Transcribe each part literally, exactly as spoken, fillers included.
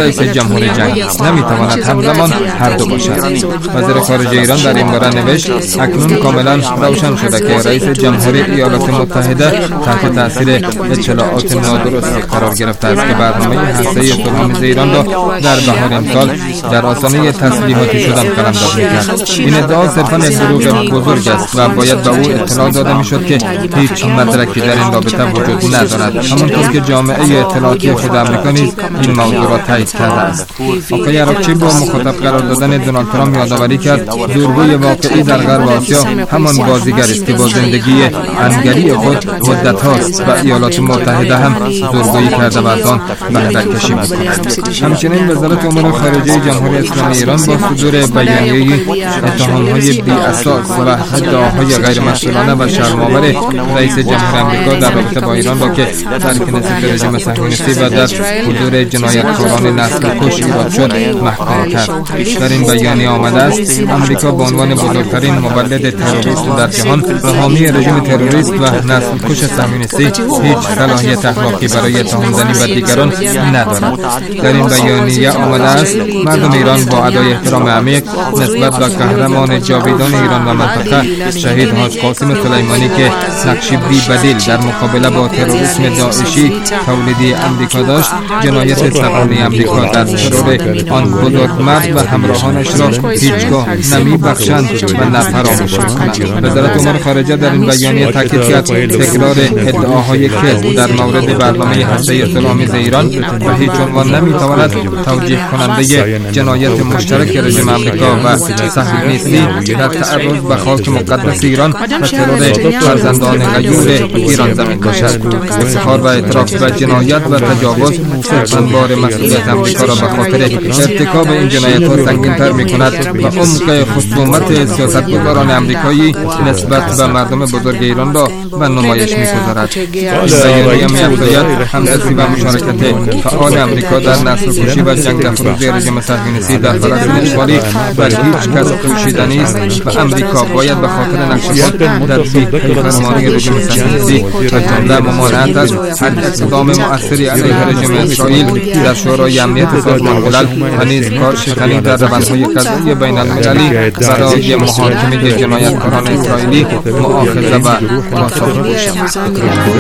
رئیس جمهور جنگ نمیتواند همزمان هر دو باشد. وزیر خارجه ایران در این باره نوشت اکنون کاملا روشن شده که رئیس جمهور ایالات متحده تحت تاثیر اطلاعات نادرستی قرار گرفته است که برنامه هسته‌ای صلح‌آمیز ایران را در بهار امسال در آستانه تسلیحاتی شدن قلمداد می‌کرد. این ادعا صرفاً دروغ بزرگ است و باید به او اطلاع داده می‌شد که هیچ مدرکی در این رابطه وجود ندارد. همانطور که جامعه اطلاعاتی خود آمریکا نیز این موضوع را تایید کرده است. آقای عراقچی با مخاطب قرار دادن دونالد ترامپ یادآوری کرد زورگوی واقعی در غرب آسیا همان بازیگر است که با زندگی انگلی خود مدت هاست و ایالات متحده هم زورگویی کرده و از آن بهره کشی می‌کند. همچنین وزارت امور خارجه جمهوری اسلامی ایران با صدور بیانیه‌ای اتهام‌های بی‌اساس و ادعاهای غیرمسئولانه و شرم‌آور رئیس جمهور آمریکا در رابطه با ایران را که در کنست رژیم صهیونیستی و در حضور جنایتکاران نسل کش ایراد شد محکوم کرد. در این بیانیه آمده است آمریکا به عنوان بزرگترین مولد تروریسم در جهان و حامی رژیم تروریست و نسل کش صهیونیستی هیچ صلاحیت اخلاقی برای اتهام زنی به دیگران ندارد. در این بیانیه آمده است مردم ایران با ادای احترام عمیق نسبت به قهرمان جاویدان ایران و منطقه شهید حاج قاسم سلیمانی که نقشی بی بدیل در مقابله با تروریسم داعشی تولیدی امریکا داشت، جنایت سرانه امریکا در ترور آن بزرگمرد و همراهانش را هیچگاه نمی بخشند و نفراموش می‌کنند. وزارت امور خارجه در این بیانیه تاکید کرد تکرار ادعاهای کذب در مورد برنامه هسته‌ای صلح‌آمیز ایران و هیچ عنوان نمی‌تواند توجیه کننده جنایت مشترک رژیم آمریکا و صهیونیستی در تعرض به خاک مقدس ایران و ترور فرزندان غیور ایران زمین باشد. افتخار و اعتراف به جنایت و تجاوز صرفاً بار مسئولیت آمریکا را به خاطر ارتکاب این جنایت‌ها سنگین‌تر می‌کند و عمق خصومت سیاستگزاران آمریکایی نسبت به مردم بزرگ ایران را به نمایش می‌گذارد. بیانیه می‌افزاید همدستی و مشارکت فعال آمریکا در نسل کشی و جنگ افروزی رژیم صهیونیستی در فلسطین اشغالی بر هیچ کس پوشیدنی است و آمریکا باید به خاطر نقش خود در بی‌پیمانی رژیم صهیونیستی و جمله ممانعت از هر اقدام مؤثری علیه رژیم اسرائیل در شورای امنیت سازمان ملل و نیز کارشکنی در روندهای قضایی بین المللی برای محاکمه جنایتکاران اسرائیلی مؤاخذه و پاسخگو باشد.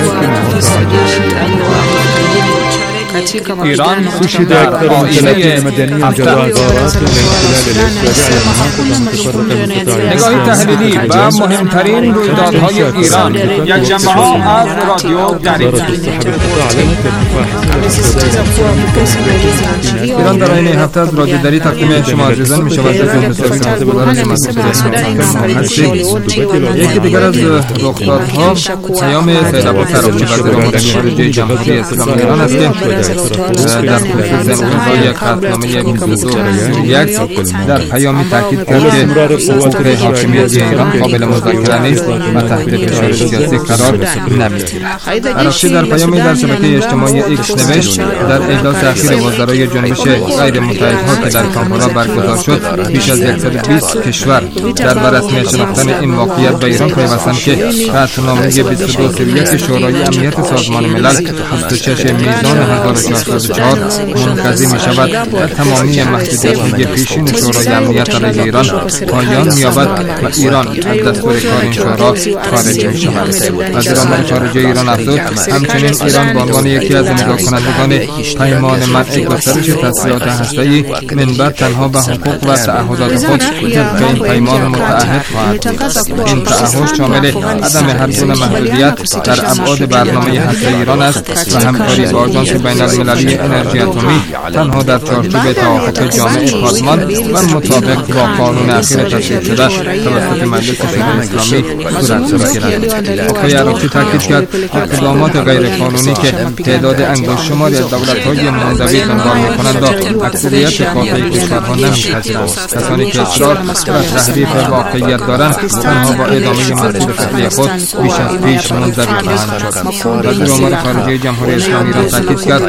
ایران در آینه نگاهی تحلیلی و مهمترین رویدادهای ایران، یک جنبه ها از رادیو دریچه. ایران در آینه هفته از رادیو دری تقدیم شما عزیزان می شود. یکی دیگر از رخدادها پیام سید عباس عراقچی وزیر امور خارجه جمهوری اسلامی ایران است که در خصوص امضای قطعنامه بیست و دو یک در پیامی تاکید کرد که حقوق حاکمیت ایران قابل مذاکره نیست و تحت فشار سیاسی قرار نمی‌گیرد. عراقچی در پیامی در شبکه اجتماعی ایکس نوشت در اجلاس اخیر وزرای جنبش غیر متحدها که در کامپالا برگزار شد بیش از صد و بیست کشور در بررسی شناختن این واقعیت به ایران پیوستند که قطعنامه بیست و دو سی و یک شورای امنیت سازمان ملل بیست و شش میزان هزار و چهارصد و چهار منقضی می شود و تمامی محدودیت‌های پیشین شورای امنیت علیه ایران پایان می‌یابد و ایران از دستور کار این شورا خارج می شود. وزیر امور خارجه ایران افزود همچنین ایران به عنوان یکی از امضا کنندگان پیمان منع گسترش تسلیحات هسته‌ای منبع تنها به حقوق و تعهدات خود طبق این پیمان متعهد خواهد بود. این تعهد شامل عدم هر گونه محدودیت در ابعاد برنامه هسته‌ای ایران است و همکاری با آژانس بین‌المللی انرژی اتمی تنها در چارچوب توافق جامع پادمان و مطابق با قانون اخیر تصویب شده توسط مجلس شورای اسلامی صورت می‌گیرد. آقای عراقچی تاکید کرد اقدامات غیرقانونی که تعداد انگشت شماری از دولت‌های منزوی دنبال می‌کنند و اکثریت قاطع کشورها نمی‌پذیرند. کسانی که اصرار بر تحریف واقعیت دارند تنها با ادامه مسیر فعلی خود بیش از پیش منزوی خواهند شد. وزیر امور خارجه جمهوری اسلامی ایران تاکید کرد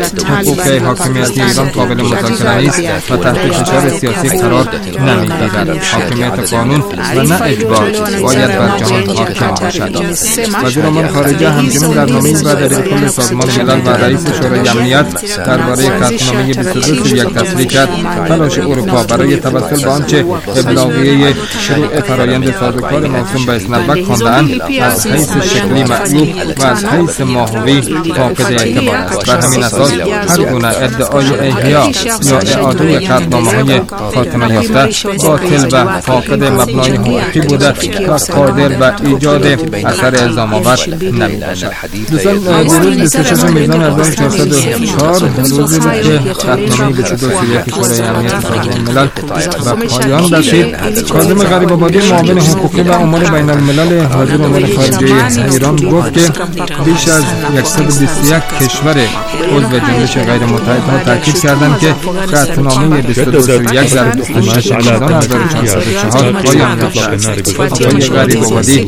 حقوق حاکمیت ایران قابل مذاکره نیست و تحت فشار سیاسی قرار نمی‌گیرد. حاکمیت قانون و نه اجبار باید بر جهان حاکم باشد. وزیر امور خارجه همچنین در نامه‌ای و در کل سازمان ملل و رئیس شورای امنیت درباره قطعنامه بیست و دو سی و یک تصریح کرد تلاش اروپا برای توسل به آنچه ابلاغیه شروع فرایند سازوکار موسوم به اسنلبک خوانده‌اند از حیث شکلی معیوب و از حیث ماهوی فاقد اعتبار است. بر همین اساس هر گونه ادعای احیا یا اعاده قطعنامه‌های خاتمه یافته باطل و فاقد مبنای حقوقی بوده و قادر به ایجاد اثر الزام‌آور نمی‌باشد. دوستان دیروز بیست و ششم میزان هزار و چهارصد و چهار روزی بود که قطعنامه بیست و دو سی و یک شورای امنیت سازمان ملل به پایان رسید. کاظم غریب‌آبادی معاون حقوقی و امور بین الملل وزیر امور خارجه ایران گفت که بیش از صد و بیست و یک کشور عضو جنبش غیر متحدها تاکید کردند که قطعنامه بیست و دو سی و یک در بیست و شش میزان هزار و چهارصد و چهار پایان یافت. آقای غریب‌آبادی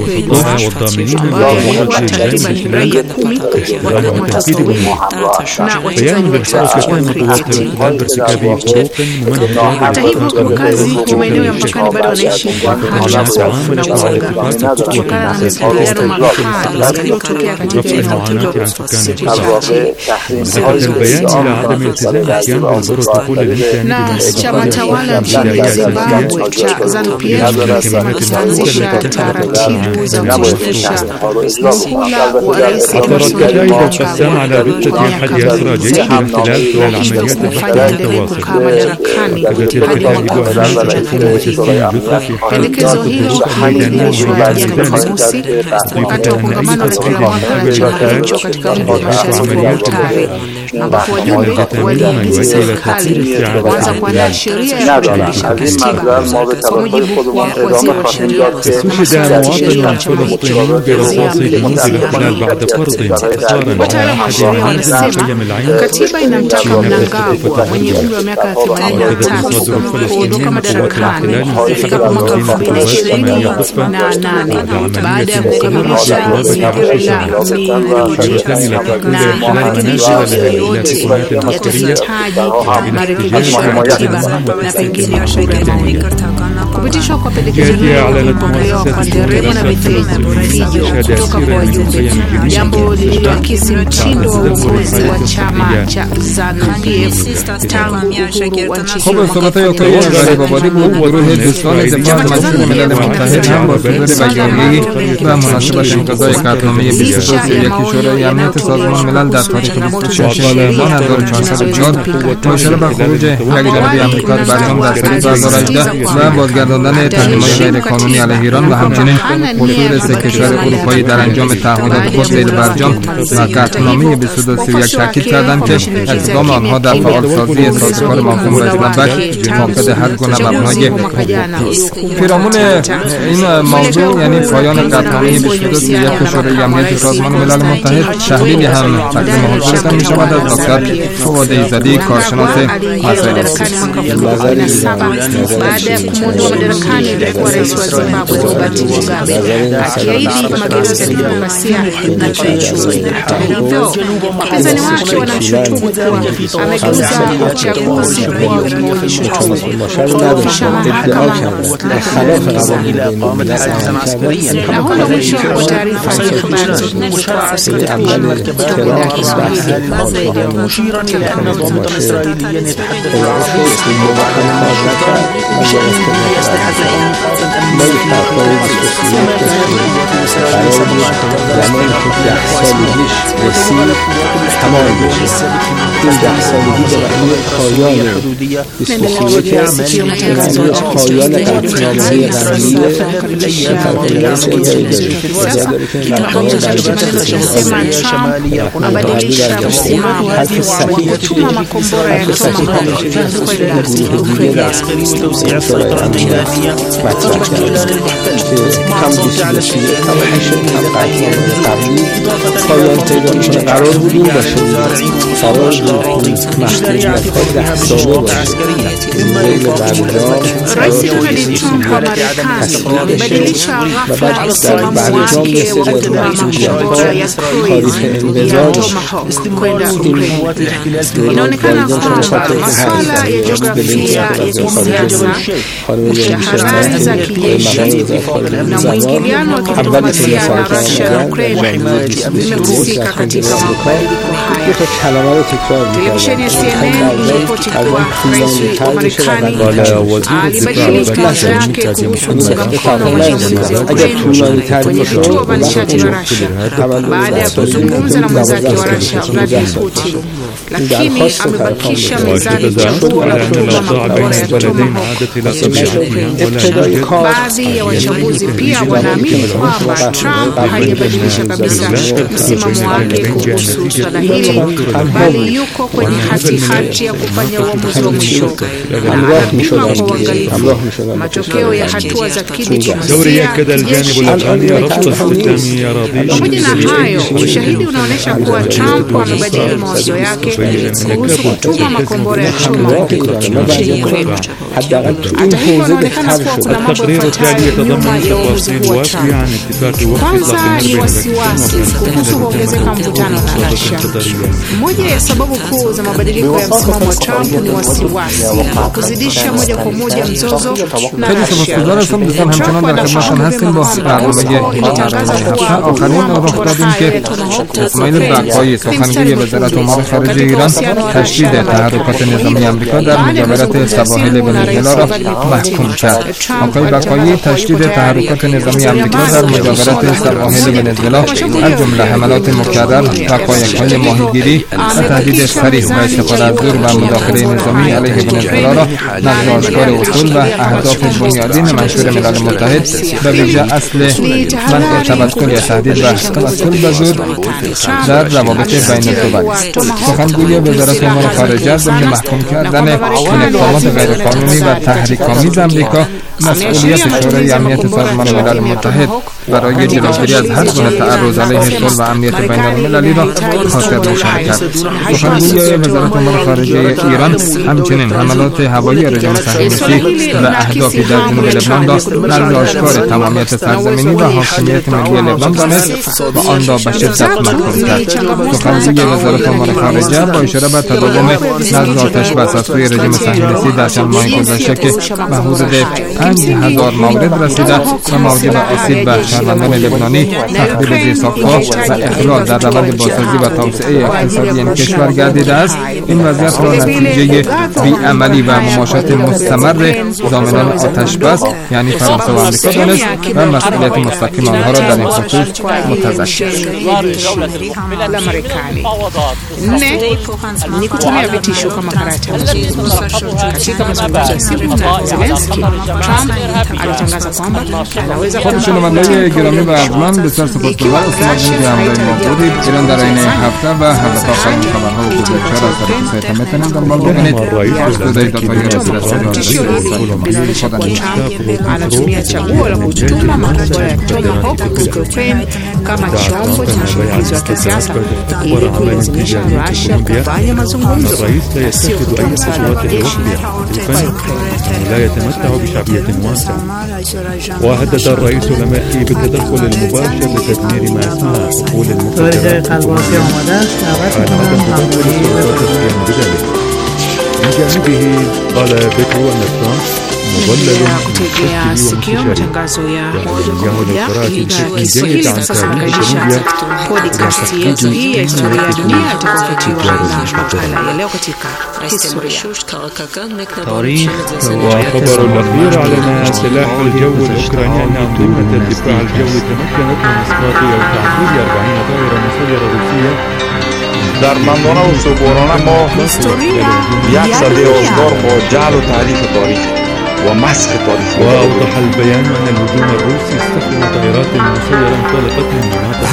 hata hivyo wakazi wa maeneo ya mpakani bado wanaishi kwa hali ya hofu na woga kutokana na mapigano makali yaliyotokea katika eneo hilo siku chache na chama tawala nchini Zimbabwe cha ZANU P F kinaanzisha taratibu za kuchelewesha muhula wa rais pendekezo hilo halijaishwa Jumamosi wakati wa kongamano la kitaifa la chama hicho katika mji wa Harare, ambapo wajumbe waliagiza serikali kuanza kuandaa sheria ya kubadilisha katiba. Kwa mujibu wa waziri wa sheria wataalamu wa sheria wanasema katiba inamtaka Mnangagwa mwenye umri wa miaka themanini na tatu kuondoka madarakani ifikapo mwaka elfu mbili ishirini na nane baada ya kukamilisha mihula miwili na marekebisho yote yatahitaji marekebisho ya katiba na pengine washiriki maoni. Kupitishwa kwa pendekezo hilo kulipokelewa kwa nderemo na vifijo kutoka kwa wajumbe, jambo lililoakisi mtindo wa uongozi wa chama cha ZANU P F tangu uhuru wa nchi hiyo. غریب‌آبادی بود گروه دوستان دفاع از مجلس ملل متحد هم با حضور بیانیه‌ای و مناسبت امضای قطعنامه بیست و دو سی و یک شورای امنیت سازمان ملل در تاریخ بیست و شش ماه هزار و چهارصد و چهار مشابه به خروج یکجانبه آمریکا از برجام در سال دو هزار و هجده و بازگرداندن تحریم‌های غیرقانونی علیه ایران و همچنین حضور سه کشور اروپایی در انجام تعهدات خود زیر برجام و قطعنامه بیست و دو سی و یک تاکید کردند که اقدام آنها در فعالسازی سازوکار موسوم به اسنلبک فاقد هر گونه مبنای پیرامون این موضوع یعنی پایان قطعنامه بیست و دو سی و یک شورای امنیت سازمان ملل متحد تحلیلی هم تقدیم حضورتان می شود از دکتر فواد ایزدی کارشناس مسائل سیاسی. baada ya kumwondoa madarakani aliyekuwa rais wa Zimbabwe Robert Mugabe akiahidi mageuzi ya kidemokrasia na kiuchumi. Hata hivyo, wapinzani wake wanamshutumu kuwa amegeuza uchaguzi kuwa kuofisha mahakama na kuangamiza. Na huo ndio mwisho wa taarifa ya habari kwa siku ya leo kutoka idhaa ya Kiswahili. مشيرا إلى أن الضابط الإسرائيلي يتحدث kutuma makombora ya atomu kwenda Ukraine. الإنسانية تطبق الإعلان المحتل معصوص على الشيء پایان پیدا می‌کنه قرار بود این باشه قرار بود محدودیت های ده ساله باشه زیر برجام Rais Donald Trump wa Marekani amebadilisha ghafla msimamo wake wa kutuma makombora ya cruise ya Tomahawk kwenda Ukraine. Inaonekana kwamba masuala ya jiografia ya kisiasa, mshahara za kijeshi na mwingiliano wa kidiplomasia na Russia na Ukraine vimehusika katika mabadiliko haya. Televisheni ya C N N iliripoti kuwa rais wa Marekani alibadili kazi yake kuhusu kuunga mkono mashambulizi ya Ukraine kwenye vituo vya nishati vya Russia baada ya kuzungumza na mwenzake wa Russia Vladimir Putin, lakini amebakisha mezani chaguo la kutuma makombora ya Tomahawk nchini Ukraine. Baadhi ya wachambuzi pia wanaamini kwamba Trump hajabadilisha kabisa msimamo wake kuhusu swala hili, bali yuko kwenye hati hati ya kufanya uamuzi wa mwisho. Anapima kwa uangalifu matokeo ya hatua za kidiplomasia, kijeshi na kiuchumi. Pamoja na hayo, ushahidi unaonyesha kuwa Trump amebadili mawazo yake kuhusu kutuma makombora ya Tomahawk nchini Ukraine. Hata hivyo, inaonekana kuwa kuna mambo yafuatayo nyuma ya uamuzi wa Trump. Kwanza ni wasiwasi kuhusu kuongezeka mvutano na Russia. Moja ya sababu kuu za mabadiliko ya msimamo wa Trump ni wasiwasi wa kuzidisha moja kwa moja mzozo na Russia. Trump anasema hastیم با برنامه هفته آخرین رخ دادیم که اسماعیل بقایی سخنگوی وزارت امور خارجه ایران تشدید تحرکات نظامی آمریکا در مجاورت سواحل ونزوئلا را محکوم کرد. آقای بقایی تشدید تحرکات نظامی آمریکا در مجاورت سواحل ونزوئلا از جمله حملات مکرر و قایق‌های ماهیگیری و تهدید صریح و استفاده از زور و مداخله نظامی علیه ونزوئلا را نقض آشکار اصول و اهداف بنیادین منشور ملل متحد به ویژه اصل منع تبدل یا تهدید و توسل به زور در روابط بین الدول. سخنگوی وزارت امور خارجه ضمن محکوم کردن این اقدامات غیرقانونی و تحریک‌آمیز آمریکا مسئولیت شورای امنیت سازمان ملل متحد برای جلوگیری از هر گونه تعرض علیه صلح و امنیت بین المللی را خاطر نشان کرد. سخنگوی وزارت امور خارجه ایران همچنین حملات هوایی رژیم صهیونیستی و اهدافی در جنوب لبنان را نقض آشکار تمامیت سرزمینی و حاکمیت ملی لبنان دانست و آن را به شدت محکوم کرد. سخنگوی وزارت امور خارجه با اشاره به تداوم نقض آتش‌بس از سوی رژیم صهیونیستی در چند ماه گذشته که به حدود پنج هزار مورد رسیده و موجب آسیب به شهروندان لبنانی، تخریب زیرساخت‌ها و اخلال در روند بازسازی و توسعه اقتصادی این کشور گردیده است، این وضعیت را نتیجه بی‌عملی و مماشات مستمر ضامنان آتش‌بس یعنی فرانسه و آمریکا دانست و مسئولیت مستقیم آنها را در این خصوص متذکر. Nne ni kutumia vitisho kama karata ya mazungumzo. Katika mazungumzo ya simu na Zelensky, Trump alitangaza kwamba anaweza شنوندگان گرامی و ارجمند بسیار سپاسگزار هستیم که همراه ما بودید. ایران در این هفته و هفته آخرین خبرها و گزارش‌ها را از طریق سایت میتونید دنبال بکنید. استودیو داتای رسانه‌ای anatumia chaguo la kutuma makombora ya Tomahawk huko Ukraine kama chombo cha mashinikizo ya kisiasa ili kuilazimisha Russia kufanya mazungumzo na sio kutoa msaada wa kijeshi. لا يتمتع بشعبية واسعة. وهدد الرئيس الأمريكي بالتدخل المباشر لتدمير ما اسمها حقول المقدرات من جانبه قال بيترو أن ترامب ya kutegea sikio matangazo ya moja kwa moja idhaa ya Kiswahili. Sasa tunakaribisha podcast yetu hii ya historia ya dunia itakayofuatiwa na makala ya leo katika historia. تاريخ وخبر الأخير على سلاح الجو الأوكراني أن أنظمة الدفاع الجوي تمكنت من إسقاط أو تعطيل أربعين طائرة مسيرة روسية. در منظانه و صبورانه ما یک صده ازدار با جعل و تعریف تاریخ ومسخ تاريخ. وأوضح البيان أن الهجوم الروسي استخدم طائرات مسيرة انطلقت من مناطق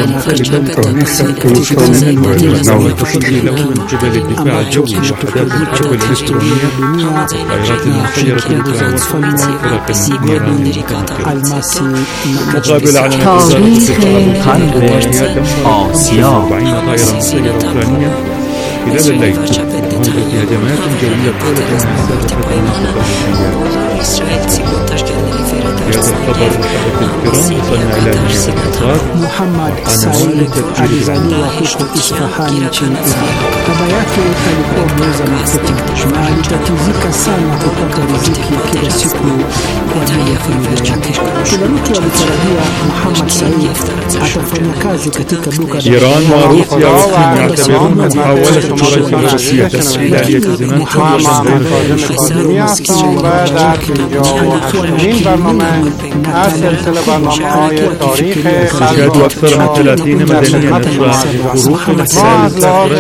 وتصدي له من قبل الدفاع الجوي وحدات الحرب الإلكترونية طائرات مسيرة مقابل على تاريخ آسيا أربعين طائرة مسيرة أوكرانية خلال الليل وهناك هجمات جوية طالت في هذا الخبر الكرام وصلنا إلى نهاية الحصاد. Muhammad Said alizaliwa huko Isfahan nchini Iran. Baba yake alikuwa mweza mafuta na alitatizika sana kupata riziki ya kila siku kwa ajili ya familia yake. Kila mtu alitarajia Muhammad Said atafanya kazi katika duka la إيران وروسيا والصين يعتبرون محاولة الرئيس الروسي استغلالية زمان حرة غير تشهد أكثر من ثلاثين مدنيا نشرا ظروف الاحتلال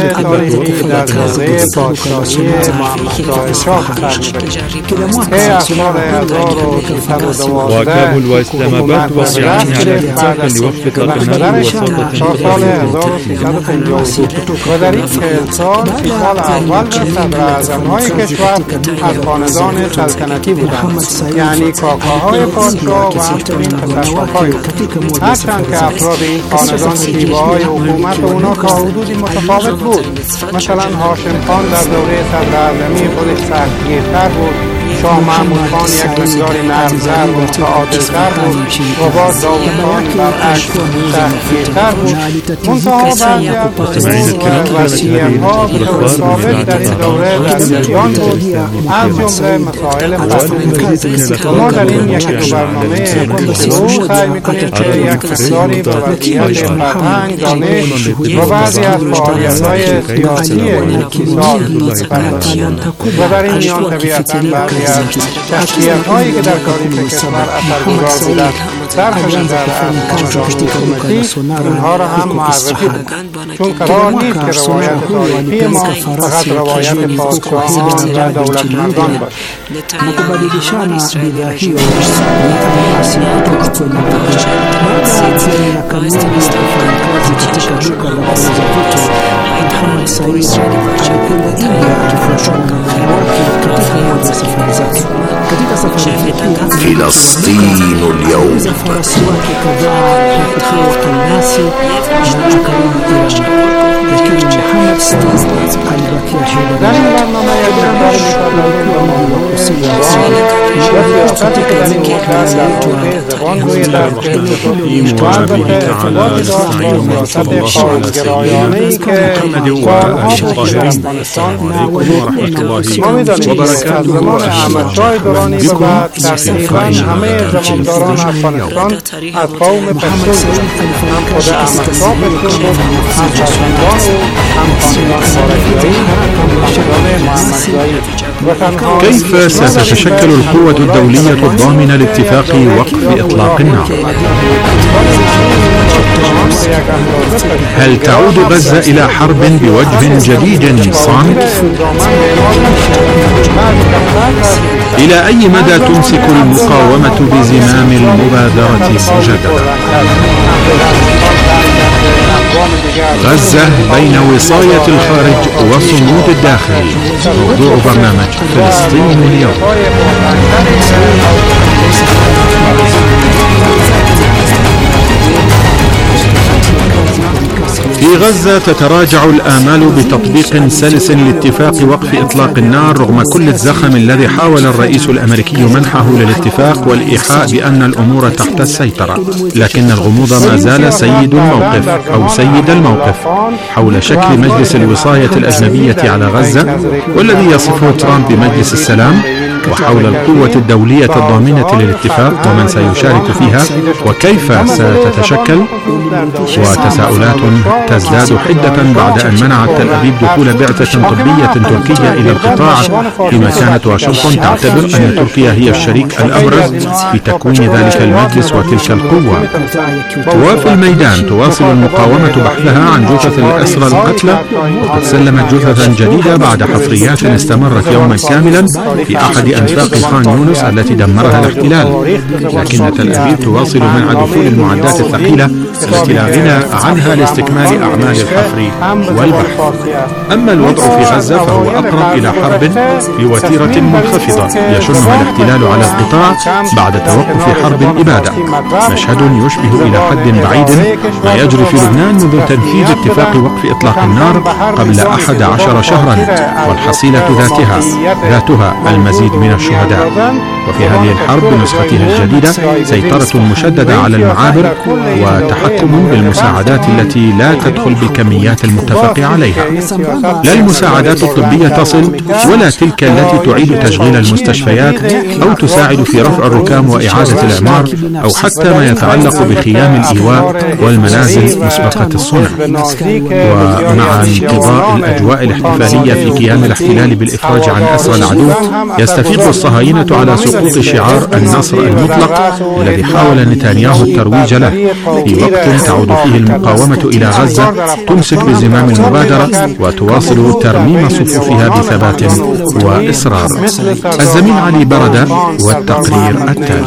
وكابل وإسلام آباد واقعان على اتفاق لوقف إطلاق النار بوساطة و در این چهل سال سی سال اول صدراعظم‌های کشور از خاندان سلطنتی بودند، یعنی کاکاهای پادشاه و همچنین پسرکاک‌های او. هرچند که افراد این خاندان شیوه‌های حکومت اونا تا حدودی متفاوت بود. مثلا هاشم خان در دوره صدراعظمی خودش سختگیرتر بود، شاه محمود خان یک مقداری نرم‌تر و متعادل‌تر بود و باز داود خان برعکس سختگیرتر بود. منتها بعضی از وزیرها به طور ثابت در این دوره در جریان بود، از جمله مسائل فرهنگی. ما در این یک دو برنامه امروز سعی می‌کنیم که یک مقداری به وضعیت فرهنگ، دانش و بعضی از فعالیت‌های سیاسی اقتصاد بپردازیم و در این میان طبیعتاً بعضی از شخصیت‌هایی که در تاریخ کشور اثرگذار بودند صرف نظر از خاندان حکومتی اونها را هم معرفی بود، چون قرار نیست که روایت تاریخی ما فقط روایت پادشاهان و دولتمردان باشد. kubadilishana bidhaa hiyo ni almasi kutoka kwenye duka. Baada ya kanuni ya kufanya kazi katika duka la kuuza vitu, Muhammad Said alikwenda India akifuatana na baba wake katika moja ya safari zake. Katika safari hii Filistinu al-yawm farasi wake kadhaa kufikia Kalmasi na akarudi Iran, lakini Muhammad Said alibakia Hyderabad. كيف ستتشكل القوة الدولية الضامنة لاتفاق وقف إطلاق النار؟ هل تعود غزة إلى حرب بوجه جديد صامت؟ إلى أي مدى تمسك المقاومة بزمام المبادرة مجددا؟ غزة بين وصاية الخارج وصمود الداخل، موضوع برنامج فلسطين اليوم. في غزة تتراجع الآمال بتطبيق سلس لاتفاق وقف إطلاق النار رغم كل الزخم الذي حاول الرئيس الأمريكي منحه للاتفاق والإيحاء بأن الأمور تحت السيطرة، لكن الغموض ما زال سيد الموقف أو سيد الموقف حول شكل مجلس الوصاية الأجنبية على غزة والذي يصفه ترامب بمجلس السلام، وحول القوة الدولية الضامنة للاتفاق ومن سيشارك فيها وكيف ستتشكل، وتساؤلات تزداد حدة بعد أن منعت تل أبيب دخول بعثة طبية تركية إلى القطاع، فيما كانت واشنطن تعتبر أن تركيا هي الشريك الأبرز في تكوين ذلك المجلس وتلك القوة. وفي الميدان تواصل المقاومة بحثها عن جثث الأسرى القتلى، وقد سلمت جثثا جديدة بعد حفريات استمرت يوما كاملا في أحد لأنفاق خان يونس التي دمرها الاحتلال، لكن تل أبيب تواصل منع دخول المعدات الثقيلة التي لا غنى عنها لاستكمال أعمال الحفر والبحث. أما الوضع في غزة فهو أقرب إلى حرب في وتيرة منخفضة يشنها الاحتلال على القطاع بعد توقف حرب الإبادة، مشهد يشبه إلى حد بعيد ما يجري في لبنان منذ تنفيذ اتفاق وقف إطلاق النار قبل أحد عشر شهرا، والحصيلة ذاتها ذاتها المزيد من الشهداء. وفي هذه الحرب بنسختها الجديدة سيطرة مشددة على المعابر وتحكم بالمساعدات التي لا تدخل بالكميات المتفق عليها. لا المساعدات الطبية تصل ولا تلك التي تعيد تشغيل المستشفيات أو تساعد في رفع الركام وإعادة الإعمار أو حتى ما يتعلق بخيام الإيواء والمنازل مسبقة الصنع. ومع انقضاء الأجواء الاحتفالية في قيام الاحتلال بالإفراج عن أسرى العدو، يستفيق الصهاينة على سقوط شعار النصر المطلق الذي حاول نتنياهو الترويج له في وقت تعود فيه المقاومة إلى غزة تمسك بزمام المبادرة وتواصل ترميم صفوفها بثبات وإصرار. الزميل علي بردة والتقرير التالي.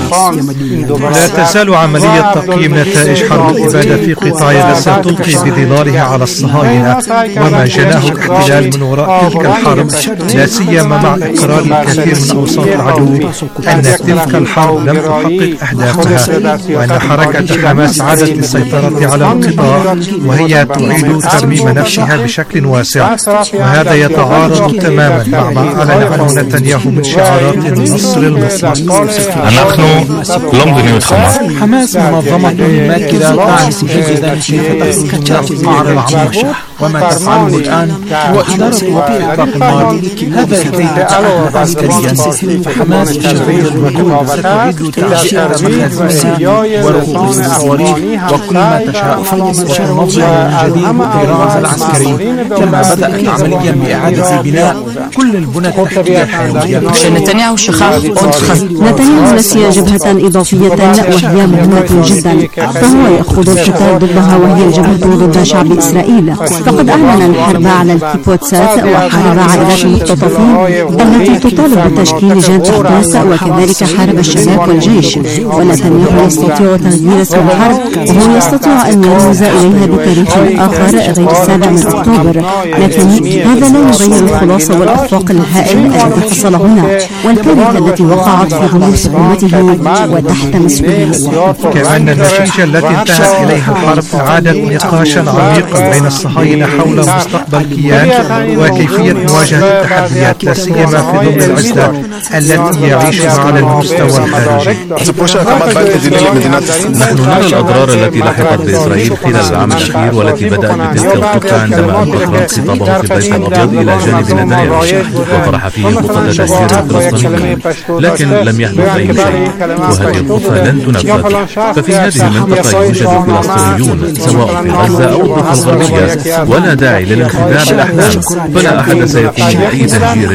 لا تزال عملية تقييم نتائج حرب الإبادة في قطاع غزة تلقي بظلالها على الصهاينة وما جناه الاحتلال من وراء تلك الحرب، لا سيما مع إقرار الكثير من أوساط العدو أن تلك الحرب لم تحقق أهدافها، وأن حركة حماس عادت للسيطرة على القطاع وهي تعيد ترميم نفسها بشكل واسع، وهذا يتعارض تماما مع ما أعلن عنه نتنياهو من شعارات النصر المطلق. نحن لا مدنية حماس حماس منظمة ماكرة تعرف جيدا كيف تستطيع معرض عماشة، وما تفعله الآن هو إدارة وقف إطلاق النار. هذا إذا تعهد عسكريا، فحماس تشغل الوقود ستريد تعشير مخازنها ورقود الصواريخ وكل ما تشاء، وتنظم من جديد الطيران العسكري، كما بدأت عمليا بإعادة بناء كل البنى التحتية الحيوية. نتنياهو الشخاخ نتنياهو نسي جبهة إضافية وهي مهمة جدا، فهو يأخذ القتال ضدها وهي الجبهة ضد شعب إسرائيل. فقد أعلن الحرب على الكيبوتسات وحارب عائلات المختطفين التي تطالب بتشكيل لجان أحداث، وكذلك حارب الشباب والجيش. ونتنياهو يستطيع تغيير اسم الحرب، وهو يستطيع أن يرمز إليها بتاريخ آخر غير السابع من أكتوبر، لكن هذا لا يغير الخلاصة والإخفاق الهائل الذي حصل هنا والكارثة التي وقعت في ظل حكومته وتحت مسؤوليته. كمان النتيجة التي انتهت إليها الحرب أعادت نقاشا عميقا بين الصهاينة حول مستقبل الكيان وكيفية مواجهة التحديات، لا سيما في ظل العزلة التي يعيشها على المستوى الخارجي. نحن نرى الأضرار التي لحقت بإسرائيل خلال العام الأخير، والتي بدأت بتلك الخطة عندما ألقى ترامب خطابه في البيت الأبيض إلى جانب نتنياهو وطرح فيه خطة تهجير الفلسطينيين، لكن لم يحدث أي شيء، وهذه الخطة لن تنفذ. ففي هذه المنطقة يوجد فلسطينيون سواء في غزة أو الضفة الغربية، ولا داعي للانخداع بالأحلام، فلا أحد سيقوم بأي تهجير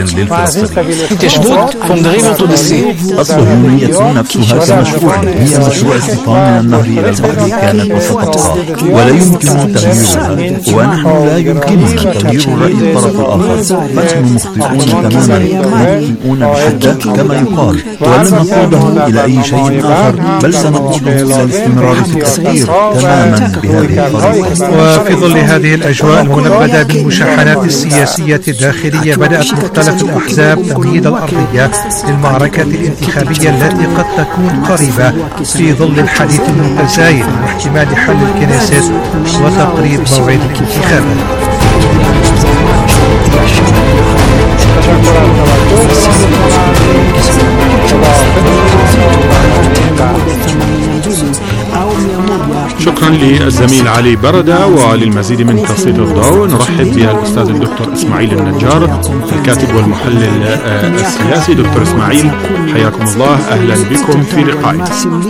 للفلسطينيين. الصهيونية نفسها كمشروع هي مشروع استيطان من النهر إلى البحر كانت وستبقى، ولا يمكن تغييرها، ونحن لا يمكننا تغيير رأي الطرف الآخر. نحن مخطئون تماما، مخطئون بحدة كما يقال، ولن نقوده إلى أي شيء آخر، بل سنقوده إلى الاستمرار في التفكير تماما بهذه الطريقة. وفي ظل هذه الأجواء المنبدة بالمشاحنات السياسية الداخلية، بدأت مختلف الأحزاب تمهيد الأرضية للمعركة الانتخابية التي قد تكون قريبة في ظل الحديث المتزايد عن احتمال حل الكنيست وتقريب موعد الانتخابات. شكرا للزميل علي بردة. وللمزيد من تسليط الضوء نرحب بالأستاذ الدكتور إسماعيل النجار، الكاتب والمحلل السياسي. دكتور إسماعيل حياكم الله، أهلا بكم في لقائنا.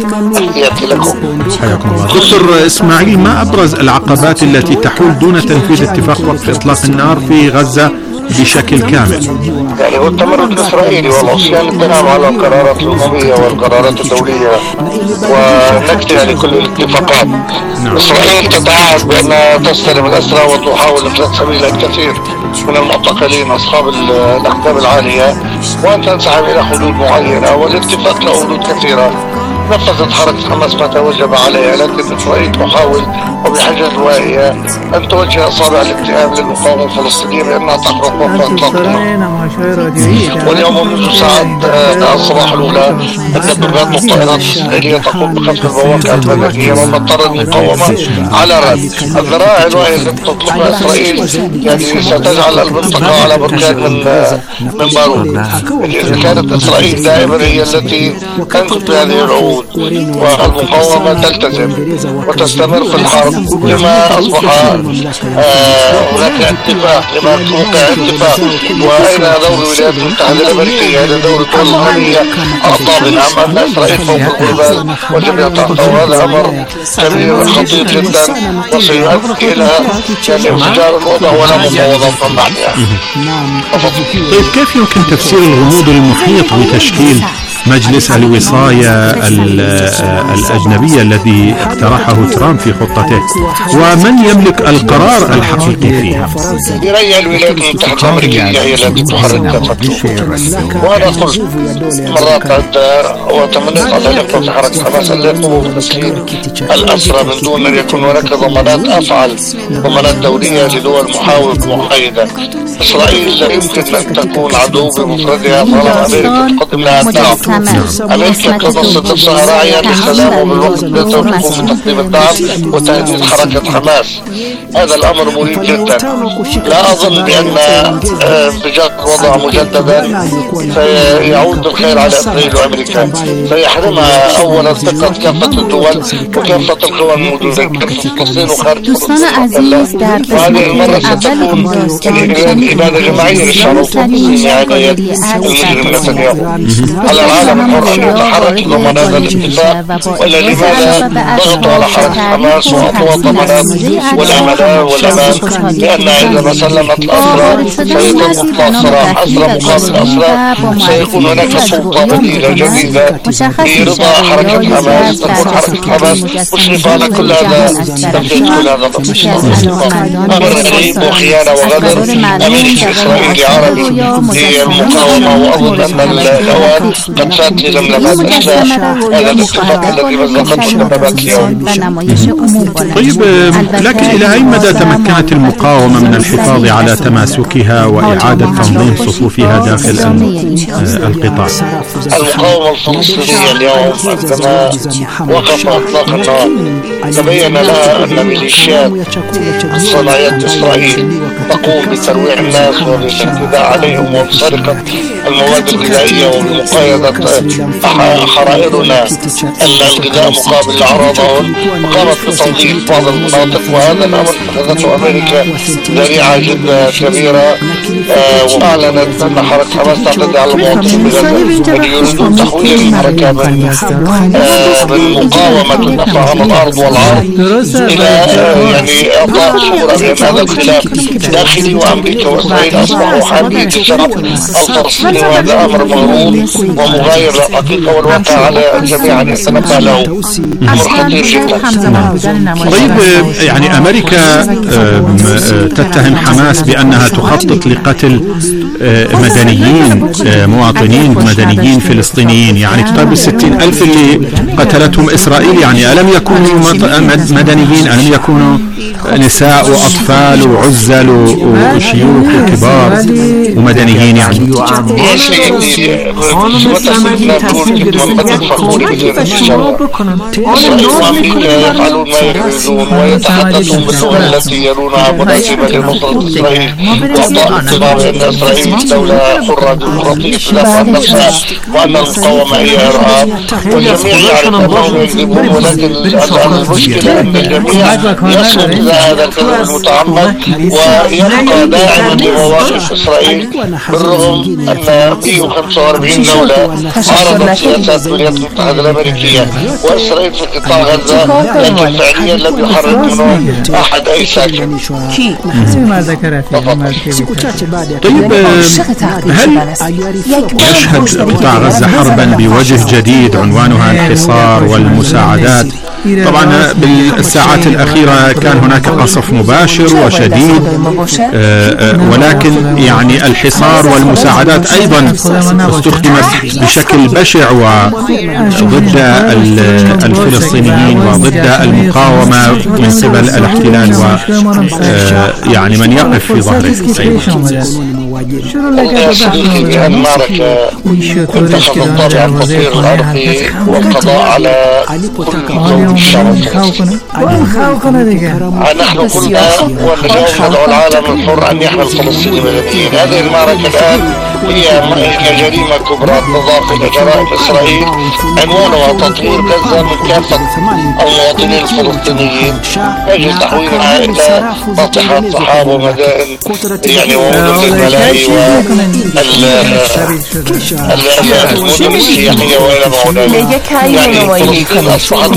حياكم الله دكتور إسماعيل. ما أبرز العقبات التي تحول دون تنفيذ اتفاق وقف إطلاق النار في غزة بشكل كامل. يعني هو التمرد الإسرائيلي والعصيان التام على القرارات الأممية والقرارات الدولية ونكتة يعني كل الاتفاقات. إسرائيل تتعهد بأنها تستلم الأسرى وتحاول إفلات سبيل الكثير من المعتقلين أصحاب الأحكام العالية وأن تنسحب إلى حدود معينة، والاتفاق له حدود كثيرة نفذت حركة حماس ما توجب عليها، لكن إسرائيل تحاول وبحجة روائية أن توجه أصابع الاتهام للمقاومة الفلسطينية بأنها تحرق وفاة إطلاقها. واليوم منذ ساعات الصباح الأولى الدبابات والطائرات الإسرائيلية تقوم بخطف البواقع المدنية وما اضطر المقاومة على رد. الذرائع الوعي التي تطلقها إسرائيل يعني ستجعل المنطقة على بركان من من بارود. إذا كانت إسرائيل دائما هي التي تنقذ بهذه العهود والمقاومة تلتزم وتستمر في الحرب لما أصبح آه هناك اتفاق، لما توقع اتفاق. وأين دور الولايات المتحدة الأمريكية؟ أين دور الدول الغربية؟ أعطى نعم أن إسرائيل فوق الغربال وجميع تحته، وهذا أمر كبير خطير جدا وسيؤدي إلى يعني انفجار الوضع ولا مفاوضات من بعدها. طيب كيف يمكن تفسير الغموض المحيط بتشكيل مجلس الوصاية الأجنبية الذي اقترحه ترامب في خطته، ومن يملك القرار الحقيقي فيها؟ برأي الولايات المتحدة الأمريكية هي التي تحرك كافته، وأنا قلت مرات عدة وتمنيت على الإخوة في حركة حماس أن يقوموا بتسليم الأسرى من دون أن يكون هناك ضمانات أفعل، ضمانات دولية لدول محايدة. إسرائيل لا يمكن أن تكون عدو بمفردها طالما أمريكا تقدم لها الدعم. أمريكا تنصت نفسها راعية للسلام وبالوقت لا تقوم بتقديم الدعم وتهديد حركة حماس. هذا الأمر مريب جدا. لا أظن بأن بجد الوضع مجددا سيعود بالخير على إسرائيل وأمريكا، سيحرمها أولا ثقة كافة الدول وكافة القوى الموجودة في فلسطين وخارج فلسطين، وهذه المرة ستكون إبادة جماعية للشعب الفلسطيني يعني المجرم نتنياهو. على العالم الحر أن يتحرك ضمن هذا الاتفاق، ولا لماذا ضغطوا على حركة حماس وأعطوا الضمانات والأملاء والأمان لأن إذا ما سلمت الأسرى سيتم إطلاق سراح أسرى مقابل أسرى، سيكون هناك سلطة بديلة جديدة برضا حركة حماس، تكون حركة حماس مشرفة على كل هذا تنفيذ كل هذا الاتفاق. أمر غريب وخيانة وغدر أمريكي إسرائيلي عربي هي المقاومة، وأظن أن الأوان قد فات للملمات الأشياء هذا الاتفاق الذي مزقته الدبابات اليوم. طيب لكن إلى أي مدى تمكنت المقاومة من الحفاظ على تماسكها وإعادة تنظيم صفوفها داخل القطاع؟ المقاومة الفلسطينية اليوم عندما وقف إطلاق النار تبين لها أن ميليشيات صناعية إسرائيل تقوم بترويع الناس وبالاعتداء عليهم وبسرقة المواد الغذائية وبمقايضة حرائرنا الغذاء مقابل أعراضهم، وقامت بتنظيف بعض المناطق، وهذا الأمر اتخذته أمريكا ذريعة جدا كبيرة. آه وأعلنت أن حركة حماس تعتدي على المواطنين بغزة ويريدون تحويل الحركة من آه من مقاومة الدفاع عن الأرض والعرض إلى آه يعني إعطاء صورة بأن هذا الخلاف داخلي، وأمريكا وإسرائيل أصبحوا حامية الشعب الفلسطيني، وهذا أمر مغرور ومغاير للحقيقة والواقع على الجميع أن يتنبه له. أمر خطير جدا. طيب يعني أمريكا تتهم حماس بأنها تخطط لقتل مدنيين مواطنين مدنيين فلسطينيين، يعني تقرب الستين ألف اللي قتلتهم إسرائيل، يعني ألم يكونوا مدنيين؟ ألم يكونوا نساء وأطفال وعزل وشيوخ وكبار ومدنيين؟ يعني يفعلون ما يريدون ويتحدثون باللغة التي يرونها مناسبة لنصرة إسرائيل وإعطاء انطباع أن إسرائيل دولة حرة ديمقراطية تدافع عن نفسها وأن المقاومة هي إرهاب، والجميع يعرف أنهم يكذبون، ولكن المشكلة أن الجميع يصل إلى هذا الكذب المتعمد ويبقى داعما لمواقف إسرائيل بالرغم أن مئة وخمسة وأربعين دولة عارضت سياسات الولايات المتحدة الأمريكية وإسرائيل في قطاع غزة، لكن فعليا لم يحرك منه أحد أي ساكن. ما ذكرت طيب هل يشهد قطاع غزة حربا بوجه جديد عنوانها الحصار والمساعدات؟ طبعا بالساعات الأخيرة كان هناك قصف مباشر وشديد، ولكن يعني الحصار والمساعدات أيضا استخدمت بشكل بشع وضد الفلسطينيين وضد المقاومة من قبل الاحتلال ويعني من يقف في ظهره أيضا. يا صديقي بهالمعركة اتخذ الطابع التطوير الأرضي والقضاء على كل ذنوب الشعب الفلسطيني. نحن كلنا واليوم ندعو العالم الحر أن يحمي الفلسطينيين مدنيين. هذه المعركة الآن هي جريمة كبرى تضاف إلى جرائم إسرائيل عنوانها تطوير غزة من كافة المواطنين الفلسطينيين، يجب تحويلها إلى ناطحات سحاب ومدائن يعني ومدن للملاهي والمدن السياحية وإلى ما هنالك. يعني فلسطين أصبحت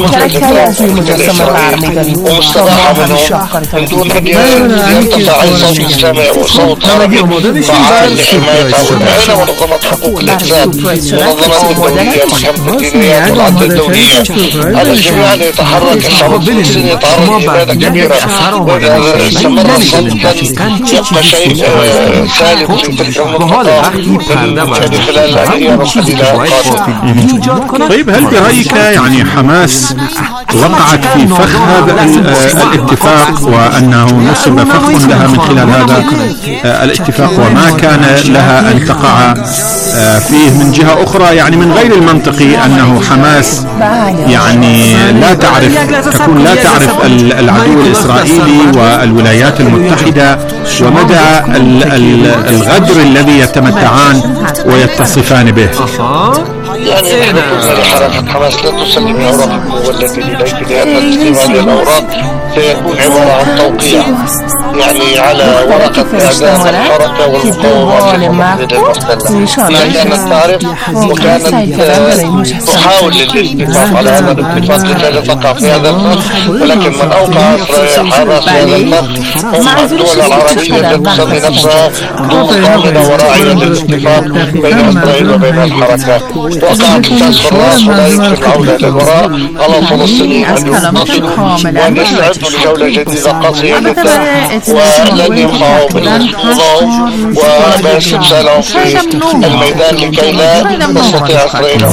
ومستراحة منهم من دون أن يرتفع صوت إسلامي وصوت عربي فعال لحمايتها وإلى منظمة حقوق الإنسان، منظمات الدولية، محكمة الجنايات والعدل الدولية. على الجميع أن يتحرك. الشعب الفلسطيني يتعرض لإبادة كبيرة، وإذا استمر الصمت يبقى شيء سالب في تلك المنطقة يعني خلال الأيام القليلة القادمة. طيب هل برأيك يعني حماس وقعت في فخ هذا الاتفاق وأنه نصب فخ لها من خلال هذا الاتفاق وما كان لها أن تقع فيه؟ من جهة أخرى يعني من غير المنطقي أنه حماس يعني لا تعرف تكون لا تعرف العدو الإسرائيلي والولايات المتحدة ومدى الغدر الذي يتمتعان ويتصفان به. يعني نحن كنا لحركة حماس لا تسلم الأوراق المولدة إليك، لأن تسليم هذه الأوراق سيكون عبارة عن توقيع يعني على ورقة إعداد الحركة والمقاومة للمحتلة. كانت تعرف وكانت تحاول الاتفاق على هذا الاتفاق لكي تقع في هذا الفخ، ولكن من أوقع حماس في هذا الفخ هم الدول العربية التي تسمي نفسها ضامنة وراعية للاتفاق بين إسرائيل وبين الحركة. وقعت كسر الراس ولا يمكن العودة للوراء على الفلسطينيين أن ينتصروا وأن يستعدوا لجولة جديدة قاسية جدا، ولن ينفعوا بالخضوع واستبسالهم في الميدان لكي لا تستطيع إسرائيل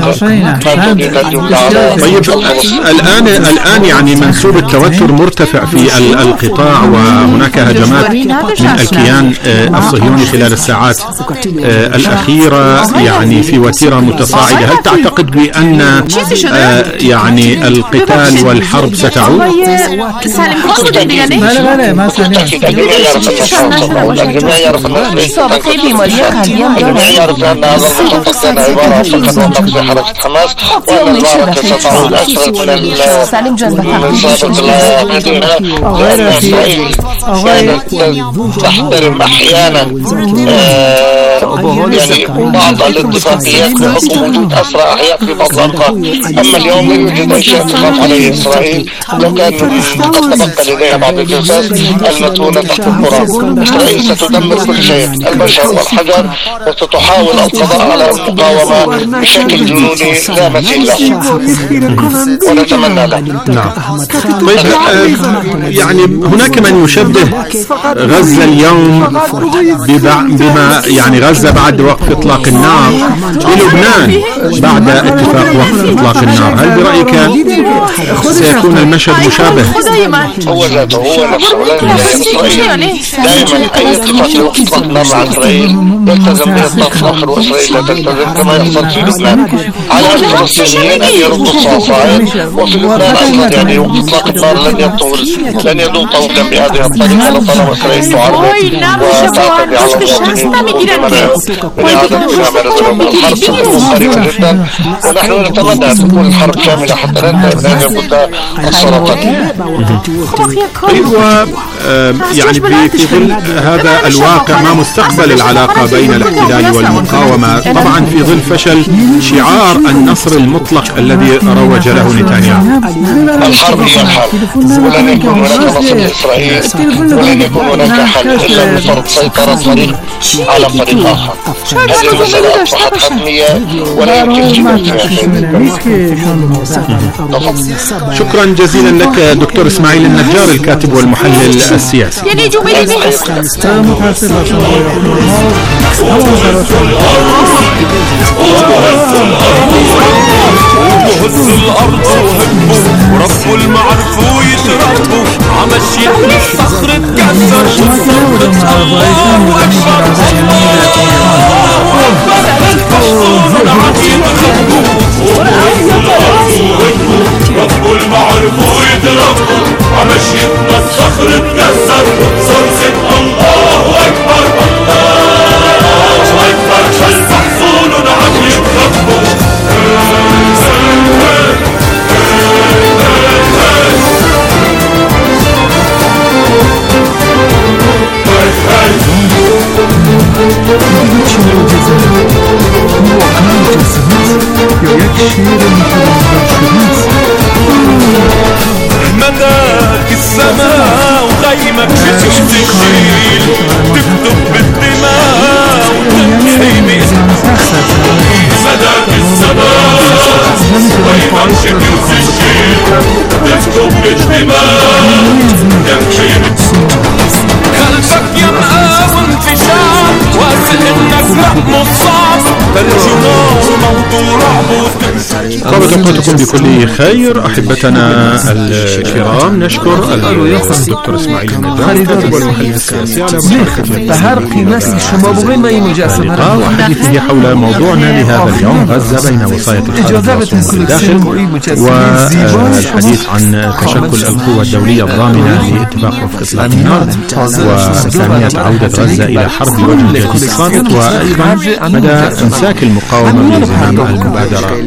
أن طيب الآن الآن يعني منسوب التوتر مرتفع في القطاع وهناك هجمات من الكيان الصهيوني خلال الساعات الأخيرة يعني في وتيرة متصاعدة. هل تعتقد بأن يعني القتال والحرب ستعود؟ الجميع يعرف أن هذا المخطط كان عبارة عن فقط عن نقص حركة حماس، وأن المعركة ستعود أسرع من السابق المدينة، لأن إسرائيل كانت تحترم أحيانا يعني بعض الاتفاقيات بحكم وجود أسرى أحياء في بعض الأوقات. أما اليوم لا يوجد أي شيء تخاف عليه إسرائيل، لو كان قد تبقى لديها بعض الجثث المدفونة تحت القرى. إسرائيل ستدمر كل شيء، البشر والحجر، وستحاول القضاء على المقاومة بشكل جنوني لا مثيل له، ونتمنى له. نعم. طيب يعني هناك من يشبه غزة اليوم بما يعني غزة بعد وقف إطلاق النار بلبنان بعد اتفاق وقف إطلاق النار. هل برأيك سيكون المشهد مشابه؟ هو ذاته هو نفسه دائما أي اتفاق وقف إطلاق النار مع إسرائيل يلتزم به الطرف الآخر، وإسرائيل لا تلتزم كما يحصل في لبنان. على الفلسطينيين أن يردوا الصاصعين، وفي لبنان أيضا يعني وقف إطلاق النار لن يطول لن يدوم طولا بهذه الطريقة لطالما إسرائيل تعرض وتعتدي على المواطنين. قريبة جدا، ونحن نتمنى أن تكون الحرب شاملة حتى ننتهي من هذه المدة السرطانية. يعني في ظل هذا الواقع ما مستقبل العلاقة بين الاحتلال والمقاومة، طبعا في ظل فشل شعار النصر المطلق الذي روج له نتنياهو؟ الحرب هي الحرب، ولن يكون هناك نصر لإسرائيل، ولن يكون هناك حل إلا بفرض سيطرة فريق على فريق آخر. هذه المسألة أصبحت حتمية ولا يمكن الجدال فيها. شكرا جزيلا لك دكتور إسماعيل النجار، الكاتب والمحلل السياسي. وهزوا الأرض وهبوا وربوا المعرفوا يتربوا عمشي الصخر اتكسر وصرت الله أكبر الله أكبر الفحصون عم يتخبوا وهزوا الأرض وهبوا ربوا المعرفوا يتربوا عمشي الصخر اتكسر وصرت الله أكبر الله أكبر الفحصون عم يتخبوا. مداك السماء وغيمك بتشوف الشيل تكتب بالدماء وتمحي مداك السماء وغيمك بتشوف الشيل تكتب بالدماء وتمحي خلفك يا مقاوم انتشار واسل انك رحم الصعب فالجنون موضوع رعب. طابت اوقاتكم بكل خير احبتنا الكرام. نشكر الدكتور اسماعيل النجار الكاتب والمحلل السياسي على مشاركتنا وحديثه حول موضوعنا لهذا اليوم، غزة بين وصاية الخارج والصوم الداخل، والحديث عن تشكل القوى الدولية الضامنة لاتفاق وفق إطلاق النار، وإمكانية عودة غزة إلى حرب وجه جديد صامت، وأيضا مدى إمساك المقاومة بزمام المبادرة.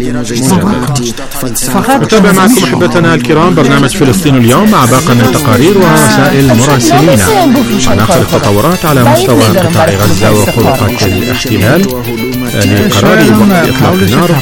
نتابع معكم أحبتنا الكرام برنامج فلسطين اليوم مع باقي من التقارير ورسائل مراسلين عن آخر التطورات على مستوى قطاع غزة وخروقات الاحتلال لقرار وقف إطلاق النار.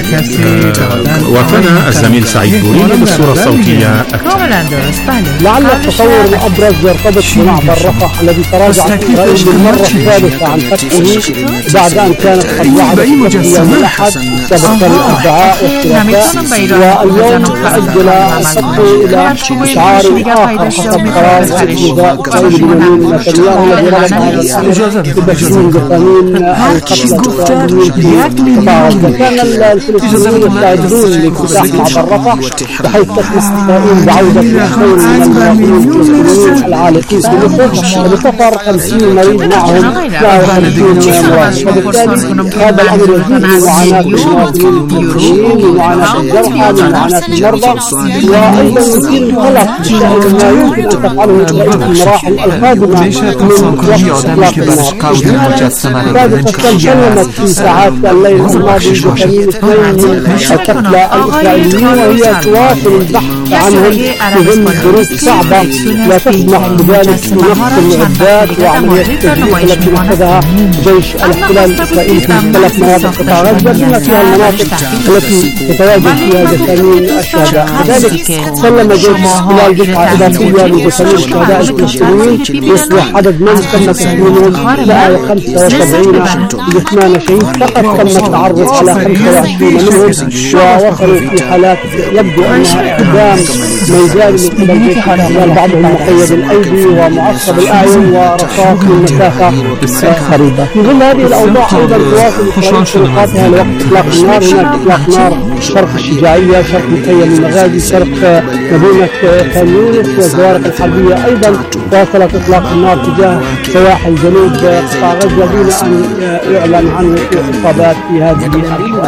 وفانا الزميل سعيد بوري بالصورة الصوتية أكثر. لعل التطور الأبرز يرتبط بمعبر رفح الذي تراجعت إسرائيل للمرة الثالثة عن فتحه بعد أن كانت قد وعدت فتحه يوم الأحد سبق الأربعاء والثلاثاء، واليوم تأجل الفتح إلى إشعار آخر حسب قرار رئيس وزراء إسرائيل بنيامين نتنياهو الذي رغب على بتسليم جثامين القتلى الإسرائيليين في قطاع غزة. كان الفلسطينيين يستعدون لافتتاح معبر رفح بحيث تسمح إسرائيل بعودة اثنين من المواطنين الفلسطينيين العالقين في مصر وبسفر خمسين مريض معهم مئة وخمسين مواطن، وبالتالي هذا الأمر يزيد من معاناة المواطنين الفلسطينيين ومعاناة الجرحى ومعاناة المرضى، وأيضا يثير القلق بشأن ما يمكن أن تفعله إسرائيل في المراحل القادمة من وقت إطلاق النار. تكلمت في ساعات الليل الماضي بثمانين اثنين من القتلى الإسرائيليين، وهي تواصل البحث عنهم في ظل ظروف صعبة لا تسمح بذلك بنقص المعدات وعملية التجهيز التي نفذها جيش الاحتلال الإسرائيلي في ثلاث مناطق قطاع غزة بما فيها المناطق التي تتواجد فيها جثامين الشهداء. لذلك سلم جيش الاحتلال دفعة إضافية لجثامين الشهداء الفلسطينيين يصبح عدد من تم تسليمهم إلى خمسة وسبعين جثمان شهيد. فقط تم التعرف على خمسة وعشرين منهم ووصلوا في حالات يبدو أنها إعدام ميداني من قبل جيش الاحتلال، بعضهم مقيد الأيدي ومعصب الأعين ورصاص من مسافة قريبة. في ظل هذه الأوضاع أيضا تواصل إسرائيل طرقاتها لوقت إطلاق النار. هناك إطلاق نار شرق الشجاعية، شرق مخيم المغازي، شرق مدينة خان يونس، والزوارق الحربية أيضا واصلت إطلاق النار تجاه سواحل جنوب قطاع غزة دون أن يعلن عن إصابات في هذه الحرب.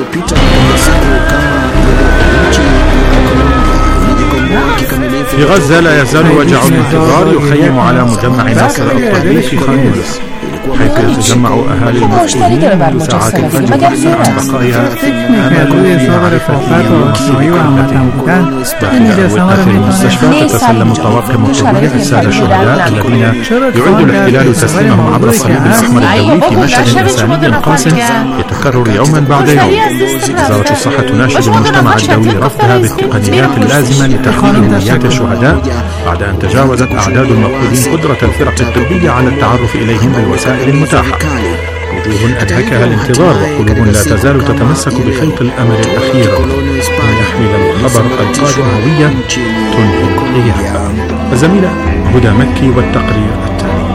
في غزة لا يزال وجع الانتظار يخيم على مجمع ناصر الطبي في خان يونس. حيث يتجمع أهالي المفقودين منذ ساعات الفجر بحثا عن بقايا آمال في معرفة مصير كلمتهم. داخل غرفة المستشفى تتسلم طواقم الطبية السادة الشهداء الذين يعد الاحتلال تسليمهم عبر الصليب الأحمر الدولي في مشهد إنساني قاسٍ يتكرر يوما بعد يوم. وزارة الصحة تناشد المجتمع الدولي رفضها بالتقنيات اللازمة لتحديد هويات الشهداء بعد أن تجاوزت أعداد المفقودين قدرة الفرق الطبية على التعرف إليهم بالوسائل المتاحة. وجوه أدهكها الانتظار وقلوب لا تزال تتمسك بخيط الأمل الأخير أن يحمل الخبر القادم هوية تنهي الغياب. الزميلة هدى مكي والتقرير التالي.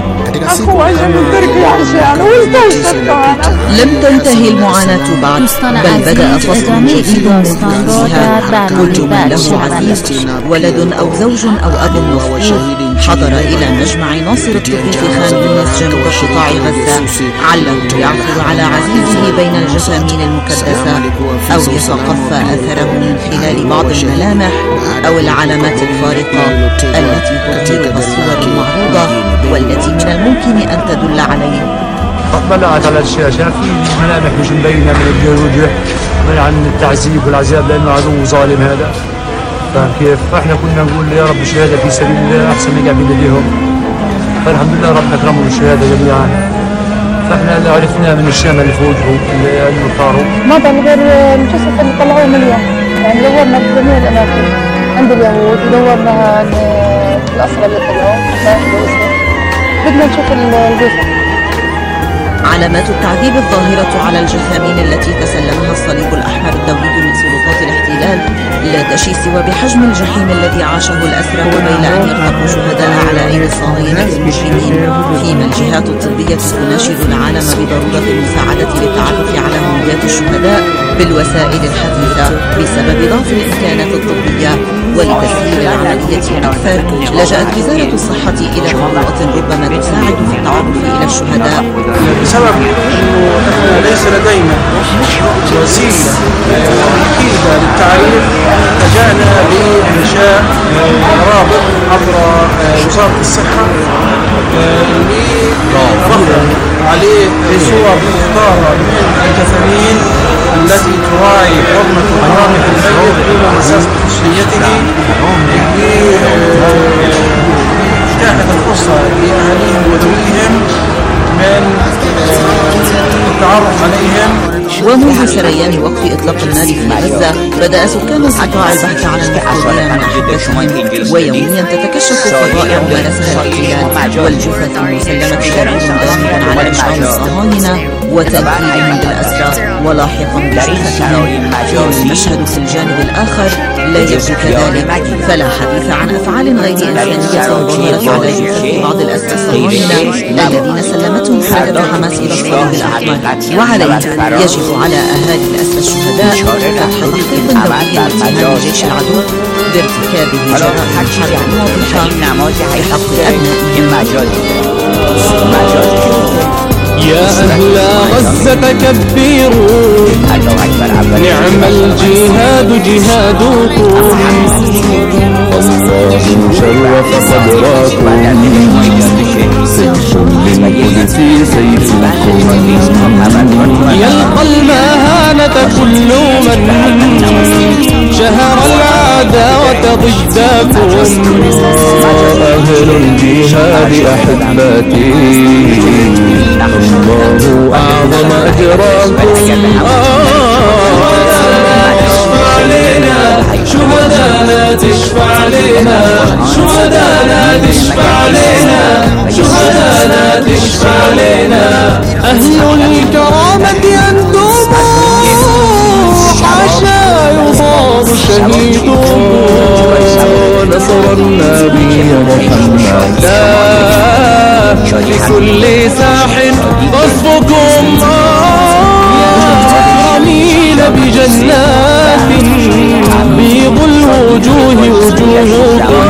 لم تنتهي المعاناة بعد، بل بدأ فصل جديد من تنفيذها. كل من له عزيز ولد أو زوج أو أب مفقود حضر إلى مجمع ناصر الطبي في خان يونس جنوب قطاع غزة علّه يعثر على عزيزه بين الجثامين المكدسة أو يتقفى أثره من خلال بعض الملامح أو العلامات الفارقة التي تظهرها الصور المعروضة والتي من الممكن أن تدل عليه. طلعت على الشاشة في ملامح مش مبينة من الوجه من عن التعذيب والعذاب لأنه عدو ظالم هذا. فكيف فاحنا كنا نقول يا رب الشهادة في سبيل الله أحسن من قاعدين بيديهم. فالحمد لله رب أكرمهم بالشهادة جميعا. فاحنا اللي عرفناه من الشام اللي في وجهه اللي طاروا ما ضل غير الجثث اللي طلعوه من اليوم. يعني دورنا في جميع الأماكن عند اليهود ودورنا عن الأسرى اللي طلعوا ما يحضروا اسمه. بدنا نشوف الجثث. علامات التعذيب الظاهرة على الجثامين التي تسلمها الصليب الأحمر الدولي من سلطات الاحتلال لا تشي سوى بحجم الجحيم الذي عاشه الأسرى قبيل أن يرتقوا شهداء على أيدي الصهاينة المجرمين. فيما الجهات الطبية تناشد العالم بضرورة المساعدة للتعرف على هويات الشهداء بالوسائل الحديثة بسبب ضعف الإمكانات الطبية. ولتسهيل العملية أكثر لجأت وزارة الصحة إلى خطوات ربما تساعد في التعرف إلى الشهداء. بسبب أنه ليس لدينا وسيلة وحيدة للتعريف لجأنا بإنشاء رابط عبر وزارة الصحة لرفع عليه صور مختارة من الجثامين التي تراعي حرمة وكرامة الميت دون مساس خصوصيته لإتاحة الفرصة لأهاليهم وذويهم من التعرف عليهم. ومنذ سريان وقت إطلاق النار في غزة بدأ سكان القطاع البحث عن المفقودين من أحبتهم، ويوميا تتكشف فضائع ما نسها الاحتلال والجثث المسلمة شرير دامغ على إشعار الصهاينة وتأكيدهم بالأسرى ولاحقا بجثثهم. المشهد في الجانب الآخر لا يبدو كذلك، فلا حديث عن أفعال غير إنسانية ظهرت على جثث بعض الأسرى الصهاينة الذين سلمتهم حركة حماس إلى الصليب الأحمر. وعليه يجب على أهالي الأسرى الشهداء فتح تحقيق دولي لاتهام جيش العدو بارتكابه جرائم حرب واضحة بحق أبنائهم. يا أهل غزة كبروا نعم الجهاد جهادكم. الله شرف صدراكم سيف للقدس سيفكم. يلقى المهانة كل من شهر العداوة ضدكم. أهل الجهاد أحبتي الله أعظم أجراكم. شهدانا تشفع لنا شهدانا تشفع لنا شهدانا تشفع لنا. أهل الكرامة أنتم حاشا يضاد شهيدكم. نصر النبي محمد لكل ساح قصفكم. رميل بجنات بيض الوجوه وجوهكم.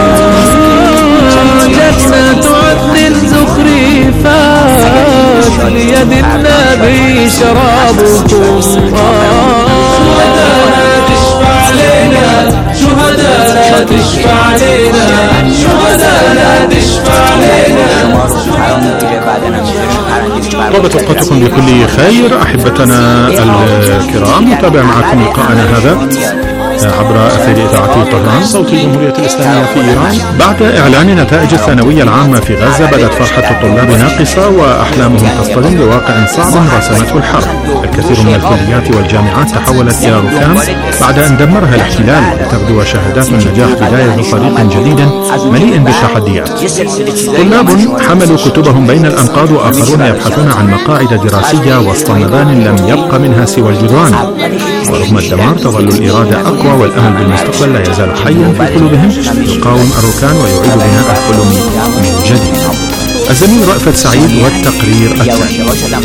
جنات عدن زخرفات ليد النبي شرابكم. شهدانا تشفع لنا شهدانا تشفع لنا شهدانا تشفع لنا. طابت أوقاتكم بكل خير أحبتنا الكرام. نتابع معكم لقاءنا هذا عبر أثير إذاعة طهران صوت الجمهورية الإسلامية في إيران. بعد إعلان نتائج الثانوية العامة في غزة بدت فرحة الطلاب ناقصة وأحلامهم تصطدم بواقع صعب رسمته الحرب. الكثير من الكليات والجامعات تحولت إلى ركام بعد أن دمرها الاحتلال، لتبدو شهادات النجاح بداية طريق جديد مليء بالتحديات. طلاب حملوا كتبهم بين الأنقاض وآخرون يبحثون عن مقاعد دراسية وسط مبان لم يبق منها سوى الجدران. ورغم الدمار تظل الإرادة أقوى والأمل بالمستقبل لا يزال حيا في قلوبهم، يقاوم الركان ويعيد بناء الحلم من جديد. الزميل رأفت سعيد والتقرير التالي.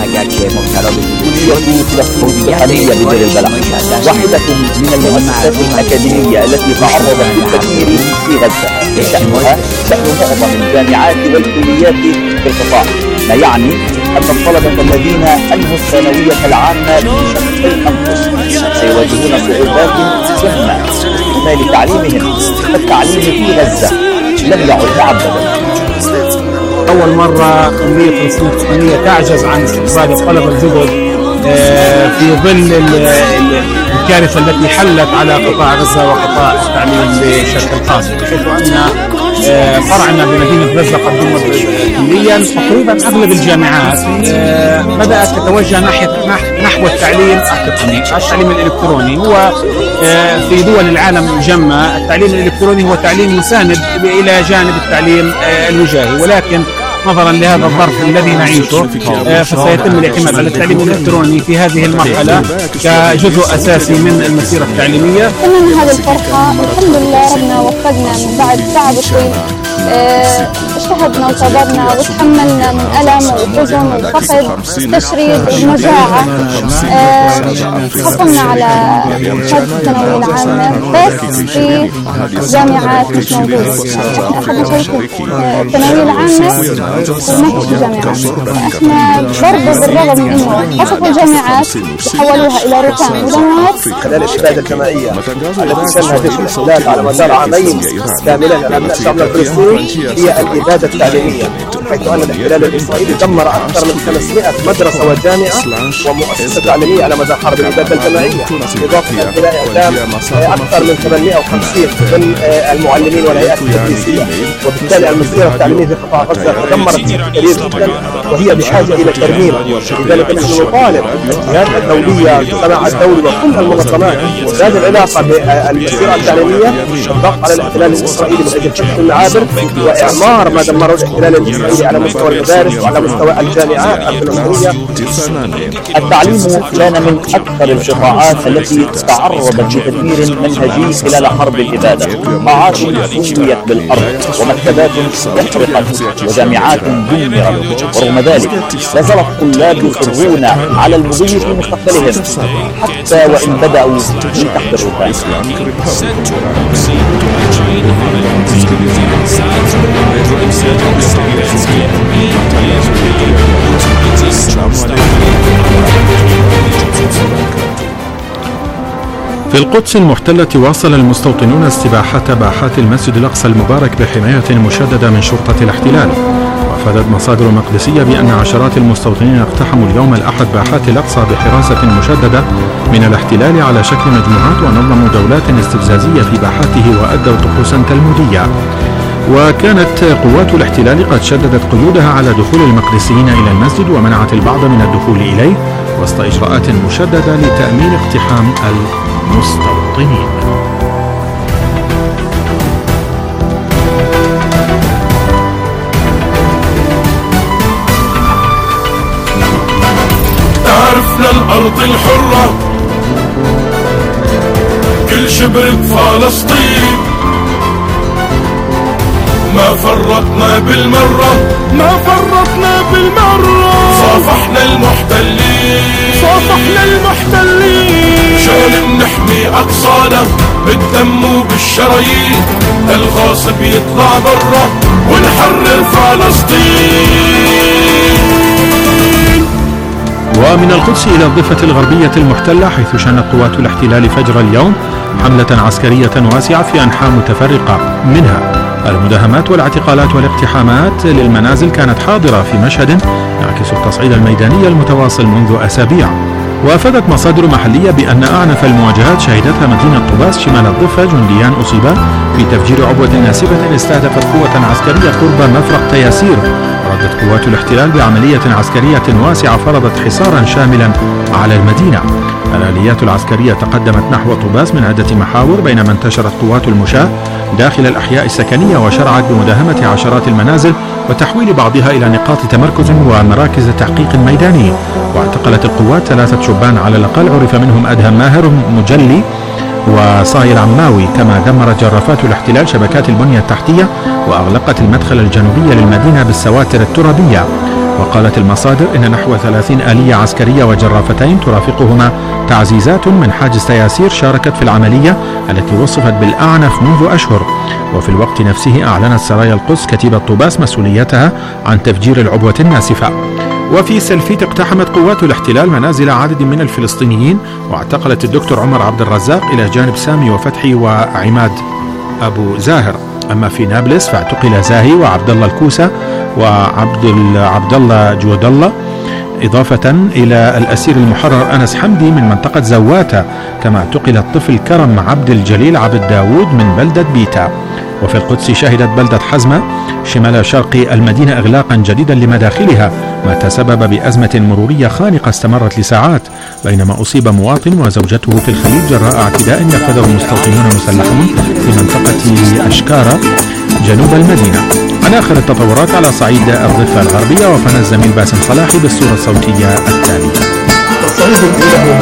التقنية بدير البلح واحدة من المؤسسات الأكاديمية التي تعرضت للتدمير في غزة. شأنها شأن معظم الجامعات والكليات في القطاع، ما يعني أن الطلبة الذين أنهوا الثانوية العامة بشق الأنفس سيواجهون صعوبات جهمة في تعليمهم. التعليم في غزة لم يعد معبدا. أول مرة كلية رسوم التقنية تعجز عن استقبال الطلبة الجدد في ظل الكارثة التي حلت على قطاع غزة وقطاع التعليم بشكل خاص. بحيث أن فرعنا بمدينة غزة قد دمر كليا. تقريبا أغلب الجامعات بدأت تتوجه ناحية نحو التعليم التقني، التعليم الإلكتروني. هو في دول العالم الجمة التعليم الإلكتروني هو تعليم مساند إلى جانب التعليم الوجاهي، ولكن نظرا لهذا الظرف الذي نعيشه فسيتم الاعتماد على التعليم الالكتروني في هذه المرحله كجزء اساسي من المسيره التعليميه. كمان هذه الفرحه الحمد لله ربنا وفقنا من بعد تعب طويل، اجتهدنا وصبرنا وتحملنا من الم وحزن وفقد تشريد ومجاعه. حصلنا على شهاده الثانويه العامه بس في جامعات مش موجوده. احنا اخذنا شهاده الثانويه العامه وما في جامعات. احنا برضه بالرغم من انه حصلوا الجامعات وحولوها الى ركام ودمار. خلال الاباده الجماعيه التي شنها جيش الاحتلال على مدار عامين كاملا على ابناء شعبنا الفلسطيني هي الاباده التعليميه، حيث ان الاحتلال الاسرائيلي دمر اكثر من خمسمائة مدرسه وجامعه ومؤسسه تعليميه على مدار حرب الاباده الجماعيه، اضافه الى اعدام اكثر من ثمانمائة وخمسين من المعلمين والهيئات التدريسيه. وبالتالي المسيره التعليميه في قطاع غزه تدمرت بشكل كبير جدا وهي بحاجه الى ترميم. لذلك نحن نطالب الجهات الدوليه، المجتمع الدولي وكل المنظمات ذات العلاقه بالمسيره التعليميه الضغط على الاحتلال الاسرائيلي من اجل فتح المعابر واعمار ما دمره الاحتلال الاسرائيلي على مستوى المدارس وعلى مستوى الجامعات الفلسطينيه. التعليم كان من اكثر القطاعات التي تعرضت لتدمير منهجي خلال حرب الاباده. قاعات سويت بالارض ومكتبات احرقت وجامعات دمرت، ورغم ذلك لا زال الطلاب يصرون على المضي في مستقبلهم حتى وان بداوا من تحت الركام. في القدس المحتلة واصل المستوطنون استباحة باحات المسجد الأقصى المبارك بحماية مشددة من شرطة الاحتلال. وأفادت مصادر مقدسية بأن عشرات المستوطنين اقتحموا اليوم الأحد باحات الأقصى بحراسة مشددة من الاحتلال على شكل مجموعات، ونظموا جولات استفزازية في باحاته وأدوا طقوسا تلمودية. وكانت قوات الاحتلال قد شددت قيودها على دخول المقدسيين إلى المسجد ومنعت البعض من الدخول إليه وسط إجراءات مشددة لتأمين اقتحام المستوطنين. تعرفنا الأرض الحرة كل شبر بفلسطين، ما فرطنا بالمرة ما فرطنا بالمرة، صافحنا المحتلين صافحنا المحتلين، شان نحمي أقصانا بالدم وبالشرايين، الغاصب يطلع برا ونحرر فلسطين. ومن القدس إلى الضفة الغربية المحتلة، حيث شنت قوات الاحتلال فجر اليوم حملة عسكرية واسعة في أنحاء متفرقة، منها المداهمات والاعتقالات والاقتحامات للمنازل كانت حاضرة في مشهد يعكس التصعيد الميداني المتواصل منذ أسابيع. وافادت مصادر محلية بأن أعنف المواجهات شهدتها مدينة طوباس شمال الضفة جنديان أصيبا في تفجير عبوة ناسفة استهدفت قوة عسكرية قرب مفرق تياسير. ردت قوات الاحتلال بعملية عسكرية واسعة فرضت حصارا شاملا على المدينة. الآليات العسكرية تقدمت نحو طوباس من عدة محاور بينما انتشرت قوات المشاة داخل الأحياء السكنية وشرعت بمداهمة عشرات المنازل وتحويل بعضها إلى نقاط تمركز ومراكز تحقيق ميداني. واعتقلت القوات ثلاثة شبان على الأقل عرف منهم أدهم ماهر مجلي وصايل عماوي، كما دمرت جرافات الاحتلال شبكات البنية التحتية وأغلقت المدخل الجنوبي للمدينة بالسواتر الترابية. وقالت المصادر إن نحو ثلاثين آلية عسكرية وجرافتين ترافقهما تعزيزات من حاجز تياسير شاركت في العملية التي وصفت بالأعنف منذ أشهر. وفي الوقت نفسه أعلنت سرايا القدس كتيبة طوباس مسؤوليتها عن تفجير العبوة الناسفة. وفي سلفيت اقتحمت قوات الاحتلال منازل عدد من الفلسطينيين واعتقلت الدكتور عمر عبد الرزاق إلى جانب سامي وفتحي وعماد أبو زاهر. أما في نابلس فاعتقل زاهي وعبد الله الكوسة وعبد عبد الله جود الله، إضافة إلى الأسير المحرر أنس حمدي من منطقة زواتا. كما اعتقل الطفل كرم عبد الجليل عبد داود من بلدة بيتا. وفي القدس شهدت بلدة حزمة شمال شرق المدينة إغلاقا جديدا لمداخلها، ما تسبب بأزمة مرورية خانقة استمرت لساعات، بينما أصيب مواطن وزوجته في الخليج جراء اعتداء نفذه مستوطنون مسلحون في منطقة أشكارة جنوب المدينة. عن آخر التطورات على صعيد الضفة الغربية وفن الزميل باسم صلاحي بالصورة الصوتية التالية. الصعيد الإلهي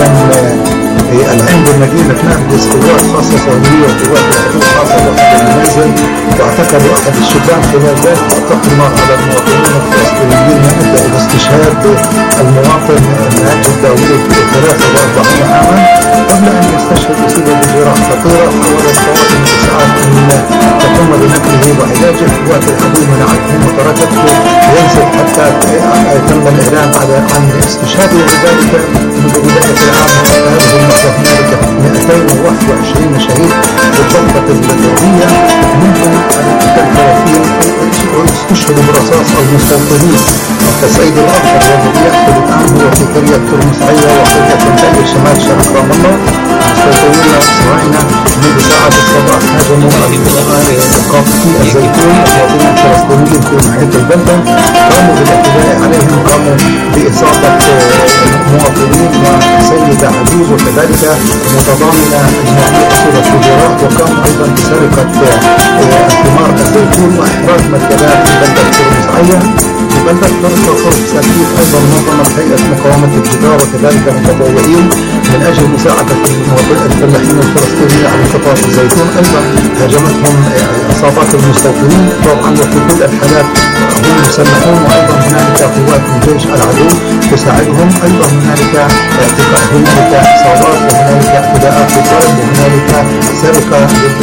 مخيم الآن بمدينة نابلس قوات خاصة سعودية وقوات بحرية خاصة داخل المنازل، واعتقلوا أحد الشبان خلال ذلك وأطلقوا النار على المواطنين الفلسطينيين أدى إلى استشهاد المواطن ماجد داوود ثلاثة وأربعين عاما قبل أن يستشهد أصيب بجراح خطيرة. حاولت قوات الإسعاف أن تقوم بنقله وعلاجه، قوات العدو منعتهم وتركته ينزل حتى تم الإعلان بعد عن استشهاده. وذلك منذ بداية العام حتى هذه اللحظة هنالك مئتين وواحد وعشرين شهيد بالضربة الجوية منذ الثلاثين استشهدوا برصاص المستوطنين. التصعيد الآخر والذي يحصل الآن هو في قرية ترمسعية وقرية تنتهي شمال شرق رام الله. مستوطنين الصهاينة منذ ساعات الصباح هاجموا القاطفي الزيتون مواطنين فلسطينيين في محيط البلدة، قاموا بالاعتداء عليهم، قاموا بإصابة مواطنين وسيدة عجوز وكذلك متضامنة أجنبية أصيبت بجراح، وقاموا أيضا بسرقة ثمار الزيتون وإحراق مركبات في بلدة ترمسعية. في بلدة ترمسعية وقرب ساكيت أيضا نظمت هيئة مقاومة الجدار وكذلك متضايقين من أجل مساعدة الفلاحين الفلسطينيين على قطاع الزيتون. أيضا هاجمتهم إصابات المستوطنين طبعا، وفي كل الحالات هم مسلحون، وأيضا هنالك قوات من جيش العدو تساعدهم. أيضا هنالك اعتقال، هنالك إصابات وهنالك اعتداءات بالضرب وهنالك سرقة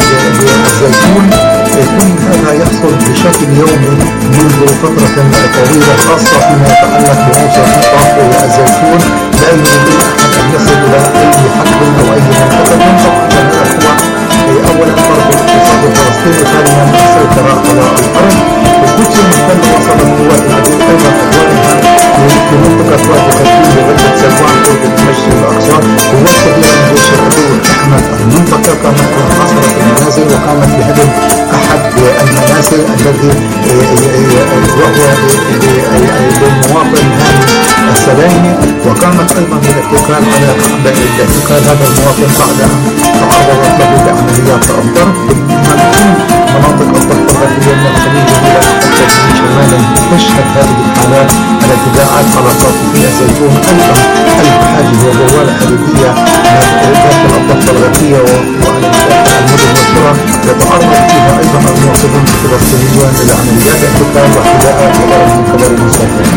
للزيتون. كل هذا يحصل بشكل يومي منذ فترة طويلة، خاصة فيما يتعلق بموسم قطف الزيتون. لا يريد أحد أن يصل إلى أي حد أو أي منطقة. طبعا هذا هو أولا فرض الاقتصاد الفلسطيني، ثانيا السيطرة على الأرض. القدس المحتلة وصلت قوات العدو أيضا أدوارها في منطقة وادي قديم ببلدة سلوان في المسجد الأقصى. قوات كبيرة من جيش العدو اقتحمت المنطقة، قامت بحصرة المنازل وقامت بهدم أحد المنازل الذي وهو للمواطن هاني السلايمي، وقامت أيضا بالاعتقال على بالاعتقال هذا المواطن بعد أن تعرضت له لعمليات الضرب. مناطق الضفة الغربية من الخليج إلى حتى شمالا تشهد هذه الحالات الاعتداءات على قاطفي الزيتون. أيضا الحاجز وجوال حديدية داخل الضفة الغربية وعلى المدن والقرى يتعرض فيها أيضا المواطنون الفلسطينيون إلى عمليات اعتقال واعتداءات وضرب من قبل المستوطنين.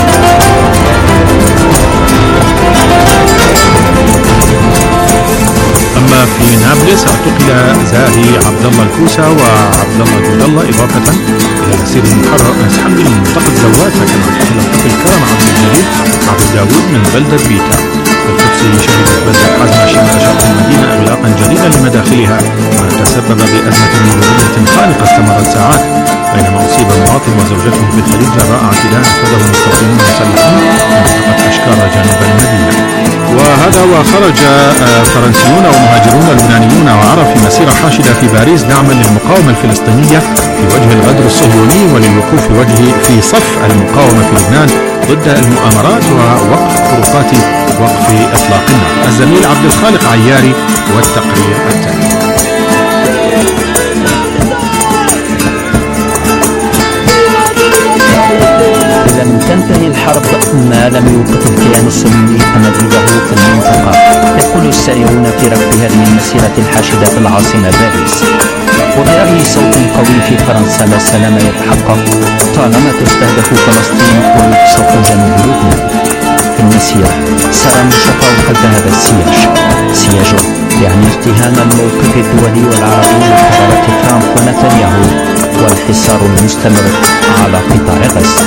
أما في نابلس اعتقل زاهي عبد الله الكوسة وعبد الله جود الله، إضافة إلى الأسير المحرر أنس حمدي من منطقة زواتا. كما اعتقل الطفل كرم عبد الجليل عبد داود من بلدة بيتا. في القدس شهدت بلدة حزمة شمال شرق المدينة إغلاقا جديدا لمداخلها، ما تسبب بأزمة مرورية خانقة استمرت ساعات، بينما أصيب مواطن وزوجته في الخليج جراء اعتداء أفرده مستوطنون مسلحون من منطقة أشكار جنوب المدينة. وهذا وخرج فرنسيون ومهاجرون لبنانيون وعرب في مسيرة حاشدة في باريس دعما للمقاومة الفلسطينية في وجه الغدر الصهيوني وللوقوف وجه في صف المقاومة في لبنان ضد المؤامرات ووقف خروقات وقف إطلاق النار. الزميل عبد الخالق عياري والتقرير التالي. لم تنتهي الحرب ما لم يوقف الكيان الصهيوني تمدده في المنطقة، يقول السائرون في ركب هذه المسيرة الحاشدة في العاصمة باريس. وبرأي صوت قوي في فرنسا لا سلام يتحقق طالما تستهدف فلسطين ويقصف جنوب لبنان. في المسيرة سار النشطاء خلف هذا السياج، سياج يعني ارتهان الموقف الدولي والعربي لقرارات ترامب ونتنياهو والحصار المستمر على قطاع غزة.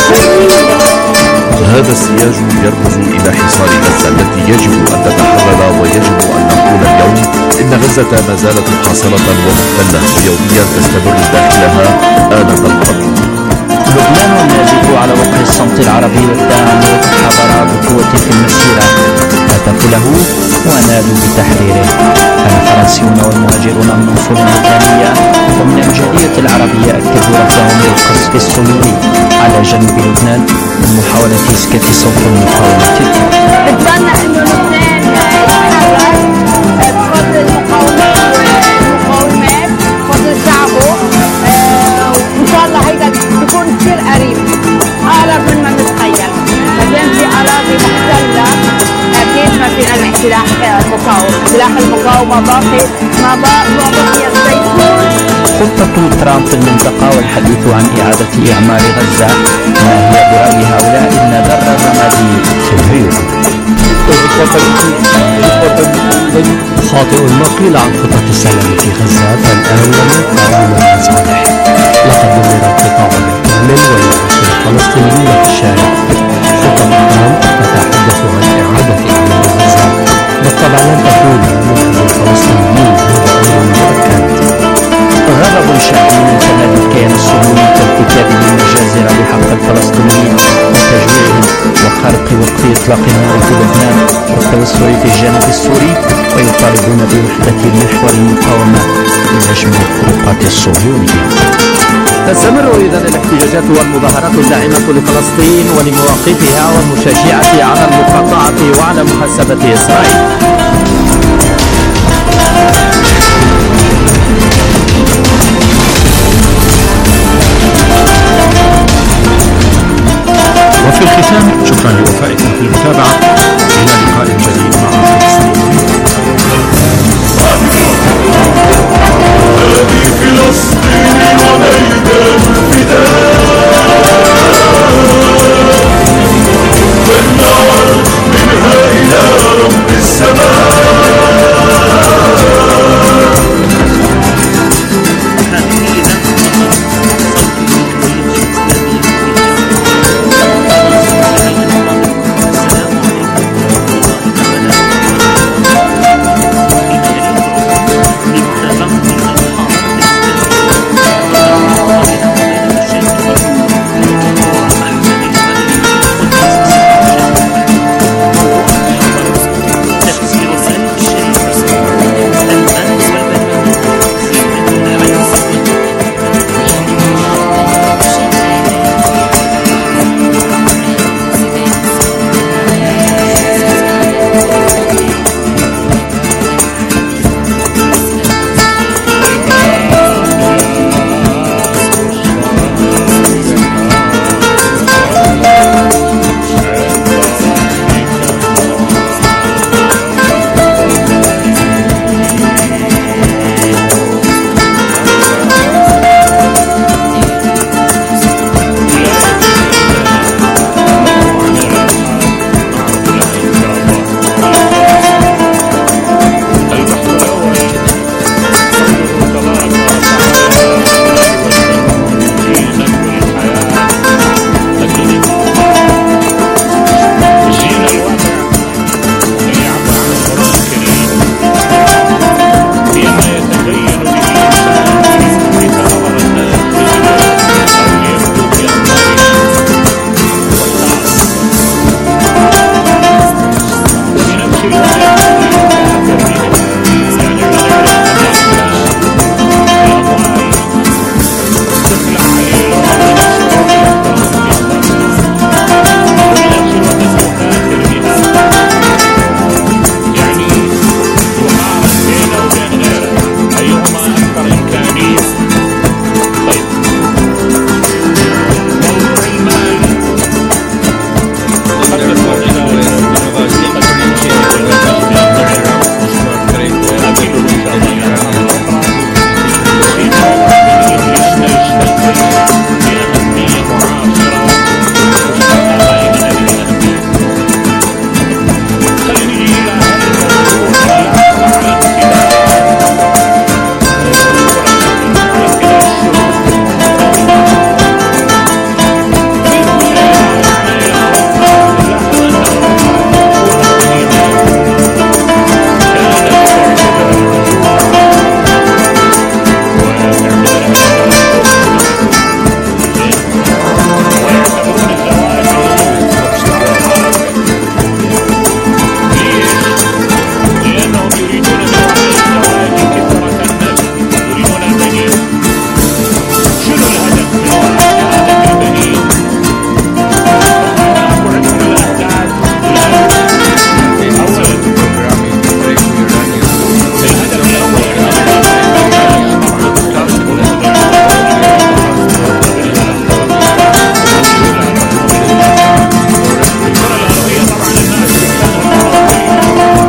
هذا السياج يرمز إلى حصار غزة التي يجب أن تتحرر، ويجب أن نقول اليوم إن غزة ما زالت حاصرة ومحتلة ويوميا تستمر داخلها آلة القتل. لبنان يزيد على وقع الصمت العربي والدعم حضر بقوة في المسيرة، هتفوا له ونادوا بتحريره. الفرنسيون والمهاجرون من أصول لبنانية ومن الجالية العربية أكدوا رفضهم للقصف الصهيوني على جنوب لبنان من محاولة إسكات صوت المقاومة. بتمنى إنه لبنان يتحرر بفضل المقاومة والمقاومات بفضل شعبه، وإن شاء الله هيدا بيكون كثير قريب، أقرب من ما نتخيل. بعدين في أراضي محتلة أكيد ما فينا نحكي سلاح المقاومة، سلاح المقاومة باقي ما بقي الزيتون. خطة ترامب في المنطقة والحديث عن إعادة إعمار غزة، ما هي برأي هؤلاء إلا ذرة رمادي صهيوني. خاطئ ما قيل عن خطة السلام في غزة، فالآن لم يبقى من المصالح. لقد دمر القطاع بالكامل والعاش الفلسطينيون في الشارع. خطة ترامب تتحدث عن إعادة إعمار غزة، بالطبع لن تكون من أجل الفلسطينيين، هذا أمر مؤكد. غضب شعبي من تمادي الكيان الصهيوني كارتكابه المجازر بحق الفلسطينيين وتجويعهم وخرق وقف إطلاق النار في لبنان والتوسع في الجانب السوري، ويطالبون بوحدة محور المقاومة لهجم الخروقات الصهيونية. تستمر إذن الاحتجاجات والمظاهرات الداعمة لفلسطين ولمواقفها والمشجعة على المقاطعة وعلى محاسبة إسرائيل.